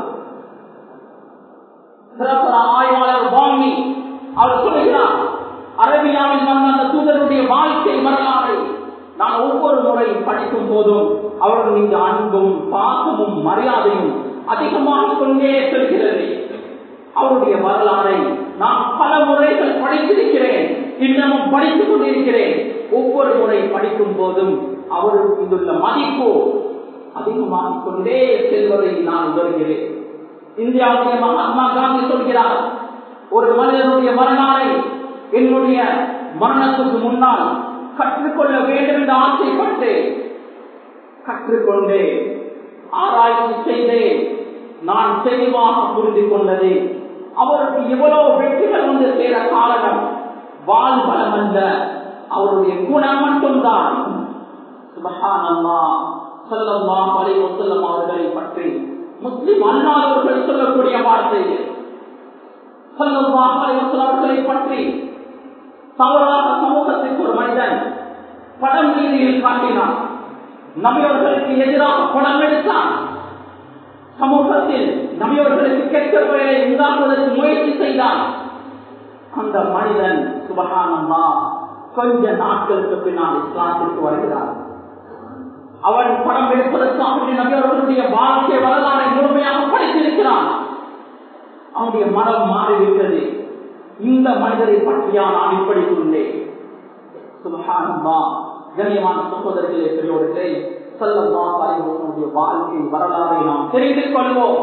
ஆய்வாளர் வாங்கி அவர் சொல்கிறார், அரேபியாவில் வந்த அந்த தூதருடைய வாழ்க்கை வரலாறை நான் ஒவ்வொரு முறை படிக்கும் போதும் அவர்கள் மீது அன்பும் பாசமும் மரியாதையும் அதிகமாக கொண்டே செல்கிறது. அவருடைய வரலாறை நான் பல முறைகள் படித்திருக்கிறேன், இன்னமும் படித்துக் கொண்டிருக்கிறேன். ஒவ்வொரு முறை படிக்கும் போதும் அவருக்கு இதுள்ள மதிப்பு அதிகமாக கொண்டே செல்வதை நான் உணர்கிறேன். இந்தியாவுடைய மகாத்மா காந்தி சொல்கிறார், ஒரு மனிதனுடைய வரலாறை என்னுடைய மரணத்துக்கு முன்னால் கற்றுக்கொள்ள வேண்டும் என்று ஆசைப்பட்டு கற்றுக்கொண்டே ஆராய்ச்சி செய்தே நான் தெளிவாக புரிந்து கொண்டது, அவருக்கு எவ்வளவு வெற்றிகள் வந்து சேர காரணம் வாழ்வளம் அல்ல, அவருடைய குணம் மட்டும்தான். சுப்ஹானல்லாஹ், ஸல்லல்லாஹு அலைஹி வஸல்லம் அவர்களை பற்றி முஸ்லிம் அல்லாதவர்கள் சொல்லக்கூடிய வார்த்தைகள், ஸல்லல்லாஹு அலைஹி வஸல்லம் அவர்களை பற்றி தவறாக சமூகத்திற்கு ஒரு மனிதன் படம் வீதியில் காட்டினான், நபியவர்களுக்கு எதிராக படம் எடுத்தான், சமூகத்தில் நபியவர்களுக்கு கெட்ட பெயரை உண்டாக்குவதற்கு முயற்சி செய்தான். அந்த மனிதன் சுப்ஹானல்லாஹ் கொஞ்ச நாட்களுக்கு பின்னால் இஸ்லாத்திற்கு வருகிறார். அவன் படம் எடுப்பதற்காக நபியவர்களுடைய வாழ்க்கை வரலாறை முழுமையாக படித்திருக்கிறான். அவனுடைய மனம் மாறிவிட்டது. இந்த மனிதரை பற்றியா நான் இப்படி சொன்னேன். சுப்ஹானல்லாஹ், கண்ணியமான சகோதரர்களே, பெரியோர்களே, ஸல்லல்லாஹு அலைஹி வஸல்லம் வாழ்க்கை வரலாறை நாம் தெரிந்து கொள்வோம்,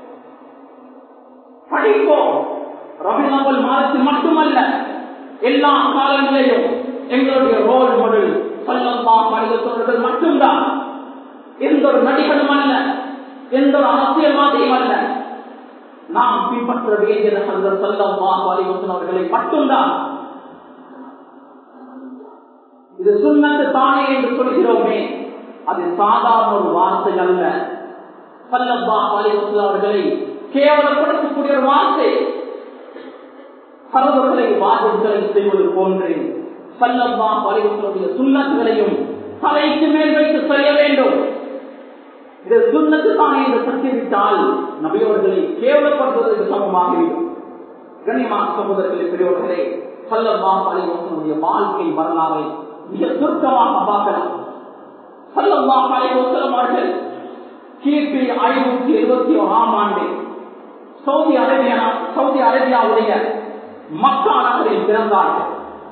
படிப்போம். ரபியுல் அவ்வல் மாதத்தில் மட்டுமல்ல, எல்லா காலங்களிலும் எங்களுடைய ரோல் மாடல் ஸல்லல்லாஹு அலைஹி வஸல்லம் மட்டும்தான். எந்த ஒரு நடிகனும் அல்ல, எந்த ஒரு அரசியல்வாதியும் அல்ல. நாம் பின்பற்ற வேண்டிய ஹஜ்ரத் ஸல்லல்லாஹு அலைஹி வஸல்லம் அவர்களை மட்டும்தான். இது சுன்னத் தானே என்று சொல்கிறோமே, அது சாதாரண ஒரு வார்த்தை அல்ல. ஸல்லல்லாஹு அலைஹி வஸல்லம் அவர்களை கேவலப்படுத்தக்கூடிய ஒரு வார்த்தை. பரவர்களை வாஜிப்களை செய்வது போன்று ஸல்லல்லாஹு அலைஹி வஸல்லம் சுன்னத்துகளையும் தலைக்கு மேல் வைத்து செய்ய வேண்டும். இது சுன்னத்து தானே என்று சத்திவிட்டால் நபியவர்களை கேவலப்படுத்துவதற்கு சமமாகிவிடும். கண்ணியமான சகோதரர்களே, பெரியவர்களே, ஸல்லல்லாஹு அலைஹி வஸல்லம் வாழ்க்கை வரலாறை மிக சுருக்கமாக பார்க்கலாம். ஸல்லல்லாஹு அலைஹி வஸல்லம் அவர்கள் கிபி ஐநூத்தி எழுபத்தி ஓராம் ஆண்டு சவுதி அரேபியா சவுதி அரேபியாவுடைய மக்கா நகரில் பிறந்தார்கள்.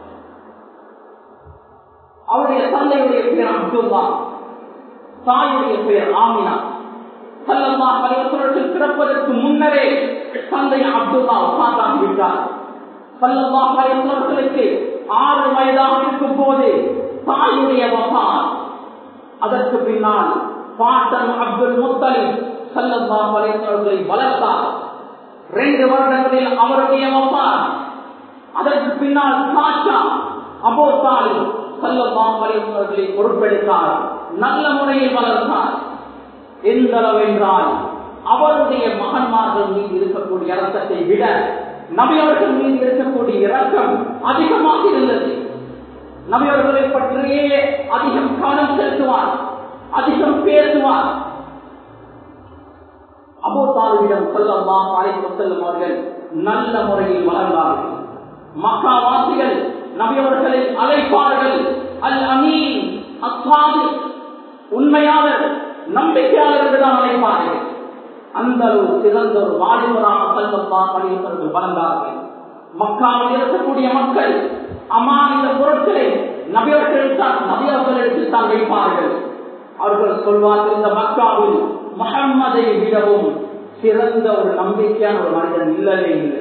அவருடைய தந்தையுடைய பெயர் அப்துல்லா, தாயுடைய பெயர் ஆமினா. ஸல்லல்லாஹு அலைஹி வஸல்லம் பிறப்பதற்கு முன்னரே தந்தை அப்துல்லா வஃபாத்தாகிவிட்டார். ஸல்லல்லாஹு அலைஹி வஸல்லம் ஆறு வயதாக இருக்கும் போது தாயுடைய வஃபாத். அதற்கு பின்னால் பாட்டன் அப்துல் முத்தலிப் ஸல்லல்லாஹு அலைஹி வஸல்லம் வளர்த்தார். ரெண்டு வருடங்களில் அவருடைய வஃபாத். அதற்கு பின்னால் சாச்சா அபூ தாலிப் ஸல்லல்லாஹு அலைஹி வஸல்லம் பொறுப்பெடுத்தார். நல்ல முறையில் வளர்த்தார். எந்த அளவென்றால் அவருடைய மகன்மார்கள் மீது இருக்கக்கூடிய இரக்கத்தை விட நபியவர்கள் மீது இருக்கக்கூடிய இரக்கம் அதிகமாக இருந்தது. நபியவர்களை பற்றியே அதிகம் கவனம் செலுத்துவார், அதிகம் பேசுவார். அபூ தாலிபிடம் ஸல்லல்லாஹு அலைஹி வஸல்லம் அவர்கள் நல்ல முறையில் வளர்ந்தார்கள். மக்கா வாசிகள் நபியவர்களை அழைப்பார்கள் அல் அமீன், அஸ்ஸாதிக், உண்மையாளர், நம்பிக்கையாளர் என்றுதான் அழைப்பார்கள். அந்த அளவு சிறந்த ஒரு வாலிபராக ஸல்லல்லாஹு அலைஹி வஸல்லம் வளர்ந்தார்கள். மக்காவில் இருக்கக்கூடிய மக்கள் அமானித பொருட்களை நபியவர்கள் தான் நபியவர்களிடத்தில் தான் வைப்பார்கள். அவர்கள் சொல்வார்கள், இந்த மக்காவில் முஹம்மதை விடவும் சிறந்த ஒரு நம்பிக்கையான ஒரு மனிதன் இல்லவே இல்லை.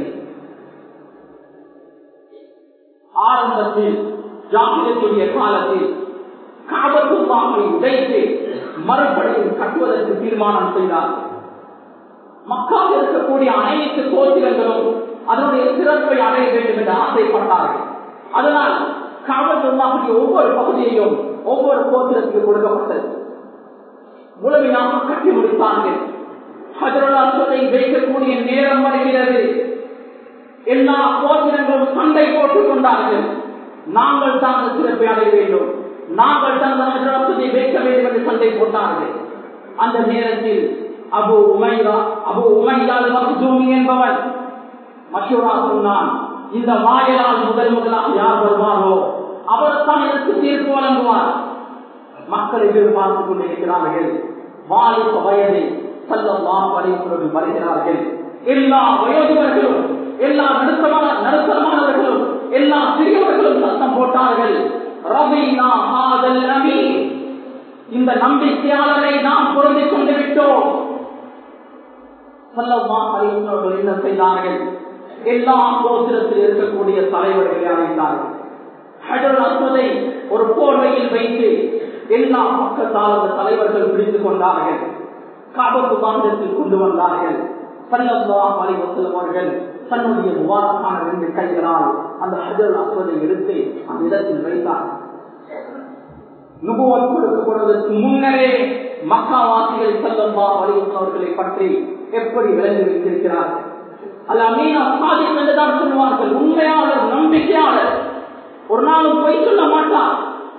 ஆரம்பத்தில் ஜாகிலியத்துடைய காலத்தில் கஅபத்துல்லாஹை உடைத்து மறுபடியும் கட்டுவதற்கு தீர்மானம் செய்தார். மக்காவில் இருக்கக்கூடிய அனைத்து கோத்திரங்களும் அதனுடைய சிறப்பை அடைய வேண்டும் என்று ஆசைப்பட்டார்கள். அதனால் கஅபத்துல்லாஹுடைய ஒவ்வொரு பகுதியையும் ஒவ்வொரு கோத்திரத்துக்கு கொடுக்கப்பட்டது. முழுமையாக கட்டி முடித்தார்கள். ஹஜ்ருல் அஸ்வதை வைக்கக்கூடிய நேரம் வருகிறது. எல்லா கோத்திரங்களும் சண்டை போட்டுக் கொண்டார்கள். நாங்கள் தான் அந்த சிறப்பை அடைய வேண்டும், நாங்கள் தான் ஹஜ்ருல் அஸ்வதை வைக்க வேண்டும் என்று சண்டை போட்டார்கள். அந்த நேரத்தில் அபு உமையா அபு உமையா மக்தூமி என்பவன் மஷூரா சொன்னான், இந்த வாயலால் முதல் முதலாக யார் வருவாரோ அவர் தான் எனக்கு தீர்ப்பு வழங்குவார். மக்கள் எதிர்பார்த்துக் கொண்டிருக்கிறார்கள். வாலிப வயதில் ஸல்லல்லாஹு அலைஹி வஸல்லம் வருகிறார்கள். எல்லா வயோதிகர்களும், எல்லா நடுத்தரமான நடுத்தரமானவர்களும், எல்லா சிறியவர்களும் சத்தம் போட்டார்கள், ரபீனா ஹாதல் நபி, இந்த நம்பிக்கையாளரை நாம் பொருந்திக் கொண்டு விட்டோம். ஸல்லல்லாஹு அலைஹி வஸல்லம் என்ன செய்தார்கள்? எல்லா கோத்திரத்தில் இருக்கக்கூடிய தலைவர்களை அழைத்தார்கள். ஹஜ்ருல் அஸ்வதை ஒரு போர்வையில் வைத்து எல்லா பக்கத்தால் அந்த தலைவர்கள் பிடித்துக் கொண்டார்கள். கஅபத்துல்லாஹிடத்தில் கொண்டு வந்தார்கள். ஸல்லல்லாஹு அலைஹி வஸல்லம் அவர்கள் தன்னுடைய முபாரக்கான ரெண்டு கைகளால் அந்த ஹஜ்ருல் அஸ்வதை எடுத்து அந்த இடத்தில் வைத்தார். நுபுவத் கொடுக்கப்படுவதற்கு முன்னரே மக்காவாசிகள் ஸல்லல்லாஹு அலைஹி வஸல்லம் அவர்களை பற்றி எப்படி விளங்கி வைத்திருக்கிறார்கள்? அல் அமீன் அஸ்ஸாதிக் என்றுதான் சொல்வார்கள். உண்மையாளர், நம்பிக்கையாளர், ஒரு நாளும் பொய் சொல்ல மாட்டார்.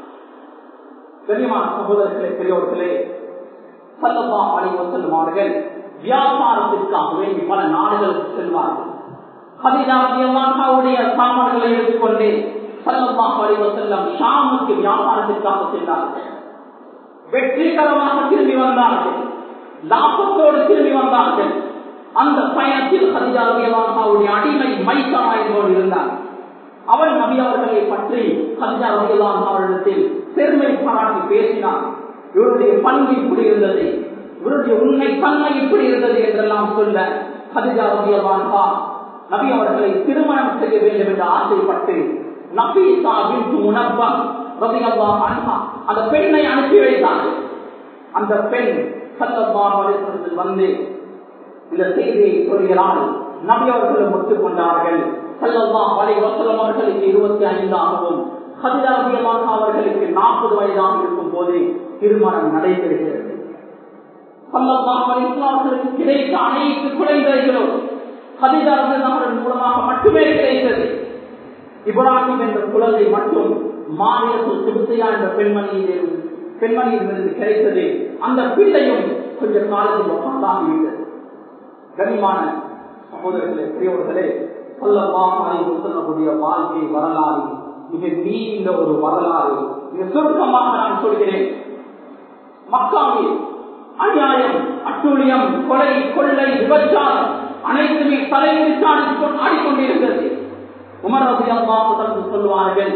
கண்ணியமான சகோதரர்களே, பெரியோர்களே, ஸல்லல்லாஹு அலைஹி வஸல்லம் அவர்கள் வியாபாரத்திற்காக வேண்டி பல நாடுகளுக்கு செல்வார்கள். ஹதீஜா ரலியல்லாஹு அன்ஹாவுடைய சாமான்களை எடுத்துக்கொண்டு ஸல்லல்லாஹு அலைஹி வஸல்லம் ஷாமுக்கு வியாபாரத்திற்காக சென்றார்கள். வெற்றிகரமாக திரும்பி வந்தார்கள், லாபத்தோடு திரும்பி வந்தார்கள். அந்த பயணத்தில் ஹதீஜா ரலியல்லாஹு அன்ஹாவுடைய அடிமை மைசா என்பவர் இருந்தார். அவள் நபி அவர்களை பற்றி ஹதீஜா ரலியல்லாஹு அன்ஹா அவர்களிடத்தில் பெருமை பாராட்டி பேசினார். இவருடைய பண்பு இப்படி இருந்தது, இவருடைய உண்மை தன்மை இப்படி இருந்தது என்றெல்லாம் சொல்ல ஹதீஜா ரலியல்லாஹு அன்ஹா நபி அவர்களை திருமணம் செய்ய வேண்டும் என்று ஆசைப்பட்டு நபீசா பின்த் முனவ்வா ரலியல்லாஹு அன்ஹா அந்த பெண்ணை அனுப்பி வைத்தார்கள். அந்த பெண் ஸல்லல்லாஹு அலைஹி வஸல்லம் வந்து இந்த செய்தியை சொல்கிறாள். நபி அவர்களும் ஒத்துக்கொண்டார்கள். ஸல்லல்லாஹு அலைஹி வஸல்லம் அவர்களுக்கு இருபத்தி ஐந்தாகவும் ஹதீஜா ரலியல்லாஹு அன்ஹா அவர்களுக்கு நாற்பது வயதாக இருக்கும் போது திருமணம் நடைபெறுகிறது. ஸல்லல்லாஹு அலைஹி வஸல்லம் அவர்களுக்கு கிடைத்த அனைத்து குழந்தைகளும் ஹதீஜா ரலியல்லாஹு அன்ஹா மூலமாக மட்டுமே கிடைத்தது. இப்ராஹிம் என்ற குழந்தை மட்டும் மாரியத்துல் கிப்தியா என்ற பெண்மணியில் பெண்மணியிலிருந்து கிடைத்தது. அந்த பிள்ளையும் கொஞ்ச காலத்தில் வஃபாத்தாகிவிட்டது. கண்ணியமான சகோதரர்களே, பெரியவர்களே, ஸல்லல்லாஹு அலைஹி வஸல்லம் வாழ்க்கை வரலாறு மிக நீண்ட ஒரு வரலாறு. மிக சுருக்கமாக நான் சொல்கிறேன். மக்காவில் அநியாயம் அட்டூழியம், கொலை, கொள்ளை, விபச்சாரம் அனைத்துமே தலைவிரித்து ஆடிக்கொண்டிருந்தது. உமர் ரலியல்லாஹு அன்ஹு சொல்வார்கள்,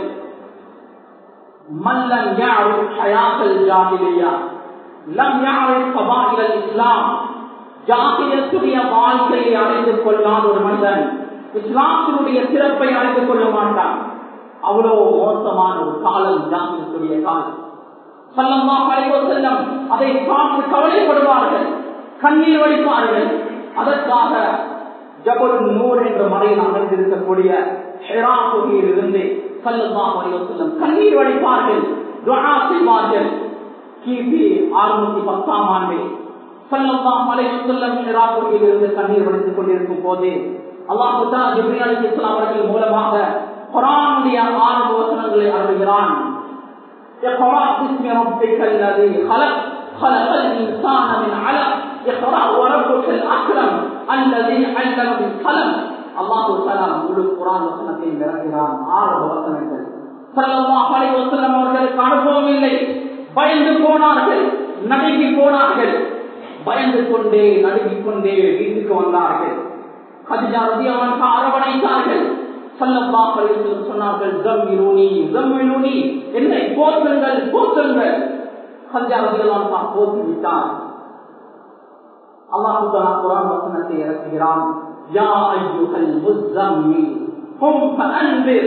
மல்லம் யாரிஃப் ஹயாத்தல் ஜாஹிலிய்யா லம் யாரிஃப் ஃபபாயிலல் இஸ்லாம். ஜாஹிலியத்துடைய வாழ்க்கையை அறிந்து கொள்ளாத ஒரு மனிதன் இஸ்லாத்தினுடைய சிறப்பை அறிந்து கொள்ள மாட்டான். அவ்வளவு மோசமான ஒரு காலம் ஜாஹிலியத்துடைய காலம். ஸல்லல்லாஹு அலைஹி வஸல்லம் அதை பார்த்து கவலைப்படுவார்கள், கண்ணீர் வடிப்பார்கள். அதற்காக ஜபல் நூர் என்ற மலையில் அமர்ந்திருக்கக்கூடிய ஹிரா குகையில் இருந்து ஸல்லல்லாஹு அலைஹி வஸல்லம் கண்ணீர் வடிப்பார்கள், துஆ செய்வார்கள். கிபி அறுநூற்று பத்தாம் ஆண்டில் ஸல்லல்லாஹு அலைஹி வஸல்லம் ஹிரா குகையில் இருந்து கண்ணீர் வடித்துக் கொண்டிருக்கும் போது அல்லாஹ் தஆலா ஜிப்ரீல் அலைஹிஸ்ஸலாம் அவர்கள் மூலமாக குர்ஆனுடைய ஆறு வசனங்களை அருளுகிறான். اقرأ باسم ربك الذي خلق خلق الإنسان من علق اقرأ وربك الأكرم الذي علم بالقلم. அல்லாஹ் தஆலா முழு குர்ஆன் வசனத்தை இறக்குகிறான். ஆறு வசனங்கள். ஸல்லல்லாஹு அலைஹி வஸல்லம் அவர்களுக்கு அனுபவம் இல்லை, பயந்து போனார்கள், நடுங்கி போனார்கள். பயந்து கொண்டே நடுங்கிக் கொண்டே வீட்டுக்கு வந்தார்கள். கதீஜா ரலியல்லாஹு அன்ஹா அரவணைத்தார்கள். ஸல்லல்லாஹு அலைஹி வஸல்லம் சொன்னார்கள், ஜம்மிலூனி ஜம்மிலூனி, என்னை போற்றுங்கள் போற்றுங்கள். கதீஜா ரலியல்லாஹு அன்ஹா போற்றி விட்டார். அல்லாஹ் தஆலா குர்ஆன் வசனத்தை இறக்குகிறான். யா அய்யுஹல் முஸம்மில் கும் ஃபஅன்திர்.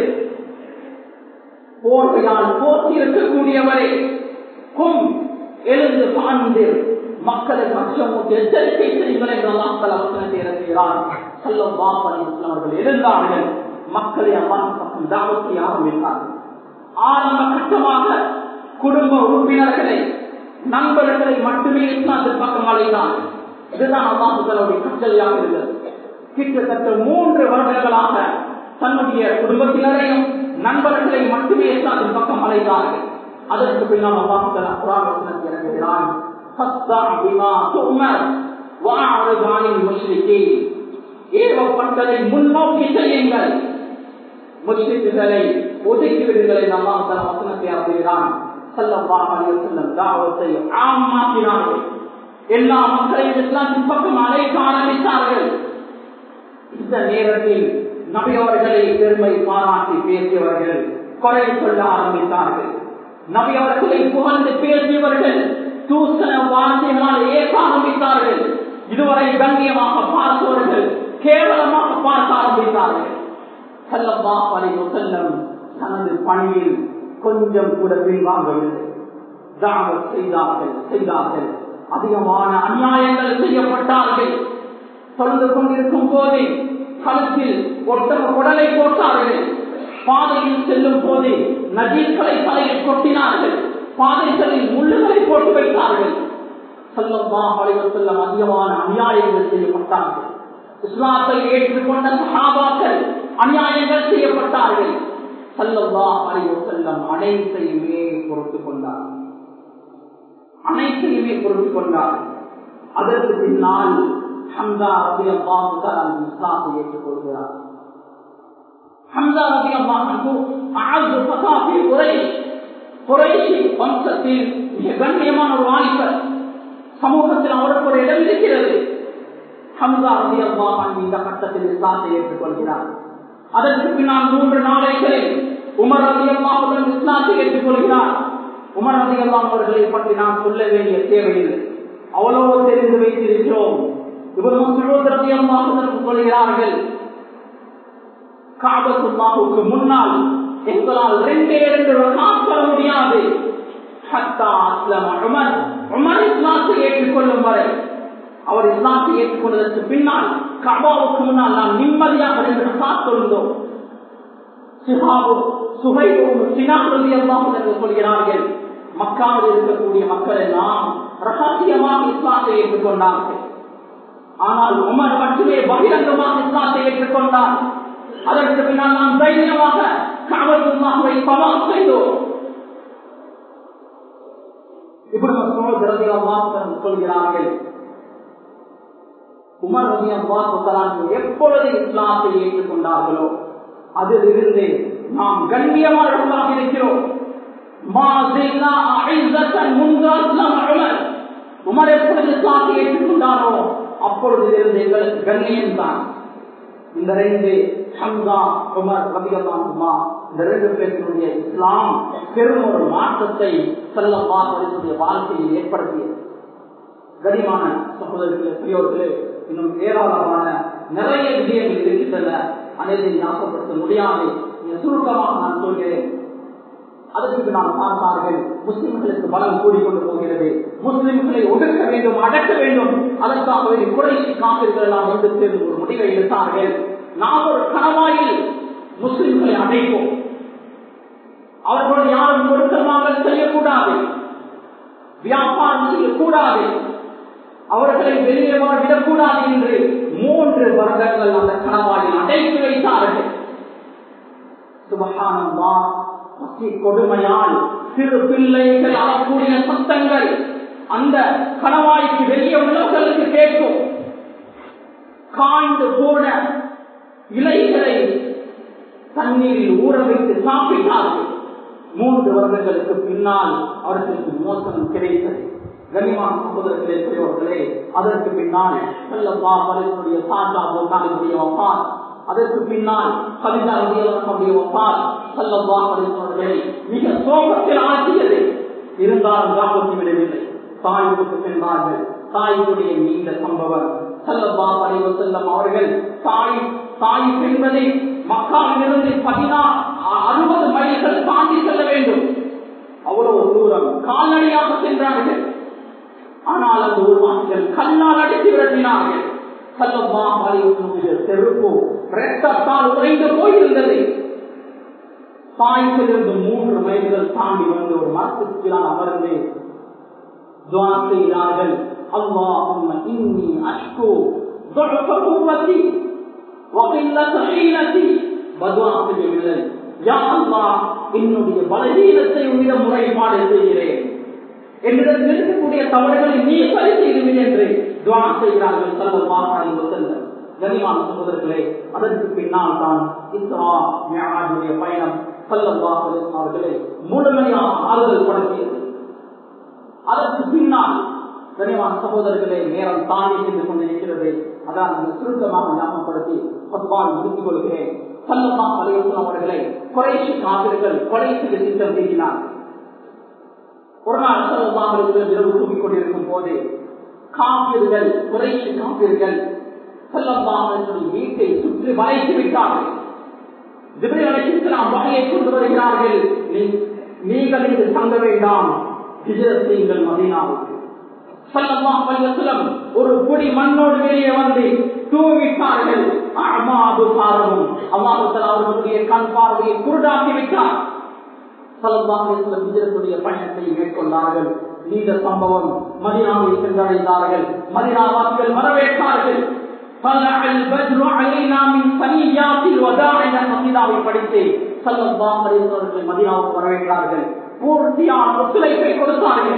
போர்வையால் போற்றி இருக்கக்கூடியவரே, கும் எழுந்து ஃபஅன்திர், மக்களுக்கு அச்சமூட்டி எச்சரிக்கை செய்யுங்கள் என்று அல்லாஹ் தஆலா வசனத்தை இறக்குகிறான். ஸல்லல்லாஹு அலைஹி வஸல்லம் அவர்கள் எழுந்தார்கள், மக்களை அல்லாஹ் பக்கம் தாவத்தை ஆரம்பித்தார்கள். ஆரம்ப கட்டமாக குடும்ப உறுப்பினர்களை, நண்பர்களை மட்டுமே இஸ்லாத்தின் பக்கம் அழைத்தார்கள். இதுதான் அல்லாஹ் தஆலாவுடைய கட்டளையாக இருந்தது. கிட்டத்தட்ட மூன்று வருடங்களாக தன்னுடைய குடும்பத்தினரையும் நண்பர்களை மட்டுமே இஸ்லாத்தின் பக்கம் அழைத்தார்கள். அதற்கு பின்னால் அல்லாஹ் தஆலா குர்ஆன் வசனத்தை இறக்குகிறான். ஃபஸ்தா பிமா துமர் வஅரித் அனில் முஷ்ரிகீன். ஏவப்பட்டதை முன்னோக்கி செய்யுங்கள், முஷ்ரிக்குகளை ஒதுக்கிவிடுங்கள் என்று அல்லாஹ் தஆலா வசனத்தை இறக்குகிறான். ஸல்லல்லாஹு அலைஹி வஸல்லம் தாவத்தை ஆமாக்கினார்கள். எல்லா மக்களையும் இஸ்லாத்தின் பக்கம் அழைக்க ஆரம்பித்தார்கள். இந்த நேரத்தில் நபி அவர்களை பெருமை பாராட்டி பேசியவர்கள் குறை சொல்ல ஆரம்பித்தார்கள். நபி அவர்களை புகழ்ந்து பேசியவர்கள் தூசண வார்த்தைகளால் ஏற்க ஆரம்பித்தார்கள். இதுவரை கண்ணியமாக பார்த்தவர்கள் கேவலமாக பார்க்க ஆரம்பித்தார்கள். ஸல்லல்லாஹு அலைஹி வஸல்லம் தனது பணியில் கொஞ்சம் கூட பின்வாங்கவில்லை. தாவத் செய்தார்கள் செய்தார்கள் அதிகமான அநியாயங்கள் செய்யப்பட்டார்கள். தொடர்ந்து கொண்டிருக்கும் போது கழுத்தில் ஒட்டக குடலை போட்டார்கள். பாதையில் செல்லும் போது நஜீஸ்களை தலையில் கொட்டினார்கள். பாதைகளில் முள்ளுகளை போட்டு வைத்தார்கள். ஸல்லல்லாஹு அலைஹி வஸல்லம் அதிகமான அநியாயங்கள் செய்யப்பட்டார்கள். இஸ்லாத்தை ஏற்றுக்கொண்ட சஹாபாக்கள் அநியாயங்கள் செய்யப்பட்டார்கள். ஸல்லல்லாஹு அலைஹி வஸல்லம் அனைத்தையுமே பொறுத்துக் கொண்டார் அனைத்தையுமே பொறுத்துக் கொண்டார். அதற்கு பின்னால் ஹம்ஸா ரலியல்லாஹு தஆலா இஸ்லாத்தை ஏற்றுக்கொள்கிறார். ஹம்ஸா ரலியல்லாஹு அன்ஹு அஅஸு ஃபதாஃபி குரைஷ், குரைஷி வம்சத்தில் மிக கண்ணியமான ஒரு வாலிபர். சமூகத்தில் அவருக்கு ஒரு இடம் இருக்கிறது. ஹம்ஸா ரலியல்லாஹு அன்ஹு இந்த கட்டத்தில் இஸ்லாத்தை ஏற்றுக்கொள்கிறார். அதற்கு பின்னால் மூன்று நாளைகளில் உமர் ரலியல்லாஹு அன்ஹு இஸ்லாத்தை ஏற்றுக்கொள்கிறார். உமர் ரலியல்லாஹு அவர்களை பற்றி நான் சொல்ல வேண்டிய தேவையில்லை, அவ்வளவு தெரிந்து வைத்திருக்கிறோம். இப்னு மஸ்ஊத் ரலியல்லாஹு அன்ஹு சொல்கிறார்கள், கஅபத்துல்லாஹுக்கு முன்னால் எங்களால் ரெண்டே ரெண்டு ரக்காத் தொழ முடியாது. ஹத்தா அஸ்லம உமர், உமர் இஸ்லாத்தை ஏற்றுக்கொள்ளும் வரை, அவர் இஸ்லாத்தை ஏற்றுக்கொண்டதற்கு பின்னால் கஅபாவுக்கு முன்னால் நாம் நிம்மதியாக ரெண்டு ரக்காத் தொழுந்தோம். சிஹாபு சுஹைபு சினான் ரலியல்லாஹு அன்ஹு சொல்கிறார்கள், மக்காவில் இருக்கக்கூடிய மக்கள் எல்லாம் ரகசியமாக இஸ்லாத்தை ஏற்றுக்கொண்டார்கள். ஆனால் உமர் மட்டுமே பகிரங்கமாக இஸ்லாத்தை ஏற்றுக்கொண்டார். அதற்கு பின்னால் நாம் தைரியமாக கஅபத்துல்லாஹை தவாஃப் செய்தோம். இப்னு மஸ்ஊத் ரலியல்லாஹு அன்ஹு சொல்கிறார்கள், உமர் ரலியல்லாஹு தஆலா எப்பொழுது இஸ்லாத்தை ஏற்றுக்கொண்டார்களோ அதிலிருந்து நாம் கண்ணியமானவர்களாக இருக்கிறோம். உமர் எப்பொழுது இஸ்லாத்தை ஏற்றுக்கொண்டாரோ அப்பொழுது இருந்து எங்களுக்கு கண்ணியம் தான். இந்த ரெண்டு ஹம்சா உமர் ரலியல்லாஹு அன்ஹுமா இந்த ரெண்டு பேருடைய இஸ்லாம் பெரும் ஒரு மாற்றத்தை ஸல்லல்லாஹு அலைஹி வஸல்லம் வாழ்க்கையில் ஏற்படுத்தியது. கனிமான சகோதரர்களே, பெரியோர்களே, இன்னும் ஏராளமான நிறைய விடயங்கள் இருக்கின்றன. அனைத்தையும் ஞாபகப்படுத்த முடியாது. சுருக்கமாக நான் சொல்கிறேன். அதற்கு நாம் பார்த்தார்கள், முஸ்லிம்களுக்கு பலம் கூடிக்கொண்டு போகிறது, முஸ்லிம்களை ஒடுக்க வேண்டும், அடக்க வேண்டும். அதற்காக குறைசி காப்பீர்கள் எல்லாம் ஒன்று சேர்ந்து ஒரு முடிவை எடுத்தார்கள். நாம் ஒரு கணவாயில் முஸ்லிம்களை அடைப்போம், அவர்களோடு யாரும் கொடுக்கமாக செய்யக்கூடாது, வியாபாரம் செய்யக்கூடாது, அவர்களை வெளியே விடக்கூடாது என்று மூன்று வருடங்கள் அந்த கணவாயில் அடைத்து வைத்தார்கள். சுபஹானல்லாஹ், பசி கொடுமையால் சிறு பிள்ளைகள் அழக்கூடிய சத்தங்கள் அந்த கணவாய்க்கு வெளியே உள்ளவர்களுக்கு கேட்கும். காய்ந்து போன இலைகளை தண்ணீரில் ஊற வைத்து சாப்பிட்டார்கள். மூன்று வருடங்களுக்கு பின்னால் அவர்களுக்கு மோசனம் கிடைத்தது. கனிமான சகோதரர்களே, பெரியவர்களே, அதற்கு பின்னால் ஸல்லல்லாஹு அலைஹி வஸல்லம் சாஜா போனாலுடைய வஃபாத், அதற்கு பின்னால் கலிதா ரலியல்லாஹு வஃபாத் ஸல்லல்லாஹு அலைஹி வஸல்லம் மிக சோகத்தில் ஆழ்த்தியது. இருந்தாலும் ஞாபகம் விடவில்லை. தாய்வுக்கு சென்றார்கள். தாய்வுடைய நீண்ட சம்பவம். ஸல்லல்லாஹு அலைஹி வஸல்லம் அவர்கள் தாய் தாய் என்பதை மக்காவிலிருந்து பதினாறு அறுபது மைல்கள் தாண்டி செல்ல வேண்டும். அவ்வளவு தூரம் கால்நடையாக சென்றார்கள். ஆனால் அந்த ஊர்வாசிகள் கண்ணால் அடித்து விரட்டினார்கள். ஸல்லல்லாஹு அலைஹி வஸல்லம் செருப்பு இரத்தத்தால் உறைந்து போயிருந்தது. தாய்க்கிலிருந்து மூன்று மைல்கள் தாண்டி வந்து ஒரு மரத்துக்கு அமர்ந்து துஆ செய்தார்கள். அல்லாஹும்ம இன்னி அஷ்கு ضعف قوتي وقلة حيلتي. பதுஆ செய்யவில்லை. யா அல்லாஹ், என்னுடைய பலவீனத்தை உன்னிடம் முறைப்பாடு செய்கிறேன், என்னிடம் இருக்கக்கூடிய தவறுகளை நீ சரி செய்துவிடு என்று துஆ செய்கிறார்கள் ஸல்லல்லாஹு அலைஹி வஸல்லம். கனிமான சகோதரர்களே, அதற்கு பின்னால் தான் இஸ்ரா மிஅராஜுடைய பயணம் ஸல்லல்லாஹு அலைஹி வஸல்லம் அவர்களை முழுமையாக ஆறுதல் படுத்தியது. அதற்கு பின்னால் கனிமான சகோதரர்களே, நேரம் தாண்டி சென்று கொண்டிருக்கிறது. அதான் சுருக்கமாக ஞாபகப்படுத்தி பத்வாவை முடித்துக் கொள்கிறேன். ஸல்லல்லாஹு அலைஹி வஸல்லம் அவர்களை குறைஷி காபிர்கள் கொலை செய்ய திட்டம் தீட்டினார். ஒரு நாள் ஸல்லல்லாஹு அலைஹி வஸல்லம் இரவு தூங்கிக் கொண்டிருக்கும் போது காபிர்கள் குறைஷி காபிர்கள் ஸல்லல்லாஹு அலைஹி வஸல்லம் வீட்டை சுற்றி வளைத்து விட்டார்கள். ஜிப்ரீல் அலைஹிஸ்ஸலாம் வகையை கொண்டு வருகிறார்கள். நீங்கள் இங்கு தங்க வேண்டாம், ஹிஜ்ரத் செய்யுங்கள் மதீனாவுக்கு. ஸல்லல்லாஹு அலைஹி வஸல்லம் ஒரு பொடி மண்ணோடு வெளியே வந்து தூவிட்டார்கள். அமாது சாரமும் அல்லாஹ் தஆலா அவர்களுடைய கண் பார்வையை குருடாக்கி விட்டார். ஸல்லல்லாஹு அலைஹி வஸல்லம் ஹிஜ்ரத்துடைய பயணத்தை மேற்கொண்டார்கள். நீண்ட சம்பவம். மதீனாவை சென்றடைந்தார்கள். மதீனாவாசிகள் வரவேற்றார்கள். ஃபலஅல் பத்ரு அலைனா மின் சனியாத்தில் வதாஇன மதீனாவை படித்து ஸல்லல்லாஹு அலைஹி வஸல்லம் மதீனாவுக்கு வரவேற்றார்கள். பூர்த்தியான ஒத்துழைப்பை கொடுத்தார்கள்.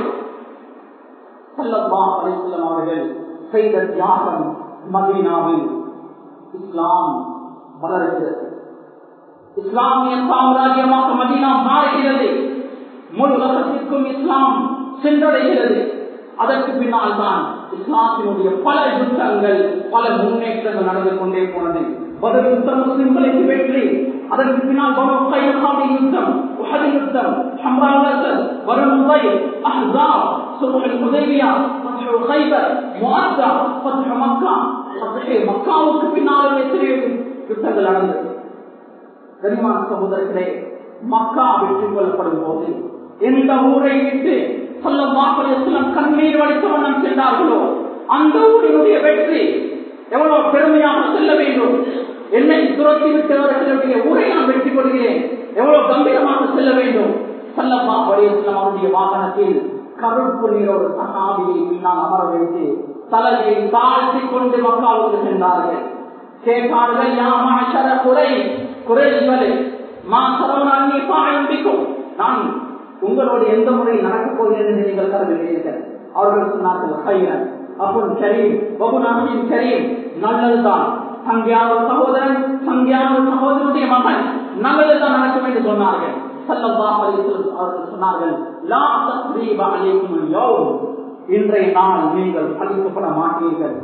ஸல்லல்லாஹு அலைஹி வஸல்லம் அவர்கள் செய்த தியாகம் மதீனாவில் இஸ்லாம் வளர்கிறது. இஸ்லாமிய சாம்ராஜ்யமாக மதீனா மாறுகிறது. முழு உலகத்திற்கும் இஸ்லாம் சென்றடைகிறது. அதற்கு பின்னால் தான் இஸ்லாத்தினுடைய பல யுத்தங்கள், பல முன்னேற்றங்கள் நடந்து கொண்டே போனது. பத்ர் யுத்தம் முஸ்லிம்களுக்கு வெற்றி. அதற்கு பின்னால் பனு கைனுகாவுடைய யுத்தம், உஹது யுத்தம், ஹம்ரா யுத்தம், பனு நுதைர், அஹ்ஸாப், சுல்ஹுல் ஹுதைபியா, ஃபத்ஹு கைபர், முஅத்தா, ஃபத்ஹு மக்கா. ஃபத்ஹு மக்காவுக்கு பின்னால் எத்தனை யுத்தங்கள் நடந்தது. கனிமான சகோதரர்களே, மக்கா வெற்றி கொள்ளப்படும் போது எந்த ஊரை விட்டு ஸல்லல்லாஹு அலைஹி வஸல்லம் கண்ணீர் வடித்த வண்ணம் சென்றார்களோ அந்த ஊரினுடைய வெற்றி எவ்வளவு பெருமையாக செல்ல வேண்டும். என்னை துரத்தி விட்டவர்களுடைய ஊரை நான் வெற்றி கொள்கிறேன், எவ்வளவு கம்பீரமாக செல்ல வேண்டும். ஸல்லல்லாஹு அலைஹி வஸல்லம் அவருடைய வாகனத்தில் கருப்பு நீர் ஒரு சஹாபியை பின்னால் அமர வைத்து தலையை தாழ்த்தி கொண்டு மக்காவுக்கு சென்றார்கள். கேட்டார்கள், யா மஅஷர குரைஷ், குரைஷ்களே, மா தரவுன அன்னி ஃபாஇலுன் பிக்கும், நான் உங்களோட எந்த முறை நடக்கப் போகிறது என்று நீங்கள் கருதுகிறீர்கள்? அவர்கள் சொன்னார்கள், ஹைரன் அபுன் கரீம் வபுன் அஹ்லின் கரீம், நல்லதுதான், சங்கியான சகோதரன், சங்கியான சகோதரனுடைய மகன், நல்லதுதான் நடக்கும் என்று சொன்னார்கள். ஸல்லல்லாஹு அலைஹி வஸல்லம் அவர்கள் சொன்னார்கள், லா தஸ்ரீப அலைக்கும் அல்-யௌம், இன்றைய நாள் நீங்கள் அழிக்கப்பட மாட்டீர்கள்.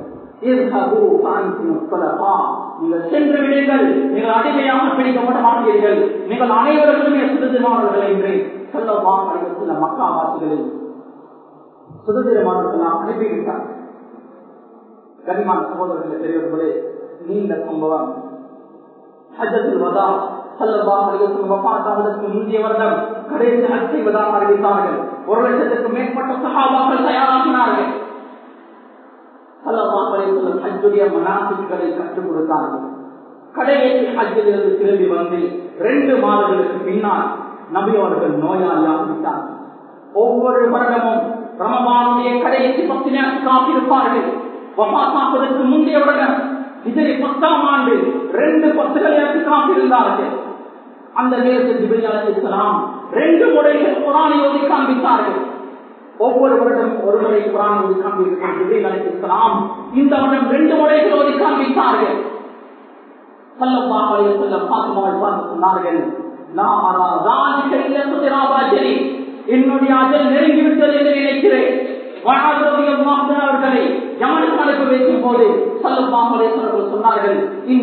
நீங்கள் சென்று விடுங்கள், நீங்கள் அடிமையாக பிடிக்கப்பட மாட்டீர்கள், நீங்கள் அனைவர்களுமே சுதந்திரமானவர்கள் என்று ஸல்லல்லாஹு அலைஹி வஸல்லம் மக்காவாசிகளை சுதந்திரமானவர்களாக அனுப்பிவிட்டார்கள். கனிமான சகோதரர்களை பெரியவர்களே, நீண்ட சம்பவம். ஹஜ்ஜத்துல் வதா ஸல்லல்லாஹு அலைஹி வஸல்லம் வஃபாத்தாவதற்கு முந்தைய வருடம் கடைசி ஹஜ் செய்வதாக அறிவித்தார்கள். ஒரு லட்சத்திற்கும் மேற்பட்ட சஹாபாக்கள் தயாராகினார்கள். ஸல்லல்லாஹு அலைஹி வஸல்லம் ஹஜ்ஜுடைய மனாசிக்களை கற்றுக் கொடுத்தார்கள். கடைசி ஹஜ்ஜிலிருந்து திரும்பி வந்து ரெண்டு மாதங்களுக்கு பின்னால் நபி அவர்கள் நோயாளியாக விட்டார்கள். ஒவ்வொரு வருடமும் ரமபானுடைய கடைசி பத்து நாட்கள் காத்திருப்பார்கள். வஃபாத்தாவதற்கு முந்தைய வருடம் ஹிஜ்ரி பத்தாம் ஆண்டு ரெண்டு பத்துகளுக்கு காத்திருந்தார்கள். அந்த நேரத்தில் ஜிப்ரீல் அலைஹிஸ்ஸலாம் ரெண்டு முறைகள் குர்ஆனை ஓதி காண்பித்தார்கள். ஒவ்வொரு வருடம் ஒரு முறை குர்ஆனை ஓதி காண்பித்தார்கள் ஜிப்ரீல் அலைஹிஸ்ஸலாம். இந்த வருடம் ரெண்டு முறைகள் ஓதி காண்பித்தார்கள். ஸல்லல்லாஹு அலைஹி வஸல்லம் ஃபாத்திமாவை பார்த்து சொன்னார்கள், நான் அரா ذلك இல்ல சுதிராபாஜரி, என்னுடைய அஜல் நெருங்கிவிட்டது என்று நினைக்கிறேன். அவர்களை யமனுக்கு அனுப்பி வைக்கும் போது ஸல்லல்லாஹு அலைஹி வஸல்லம் சொன்னார்கள்,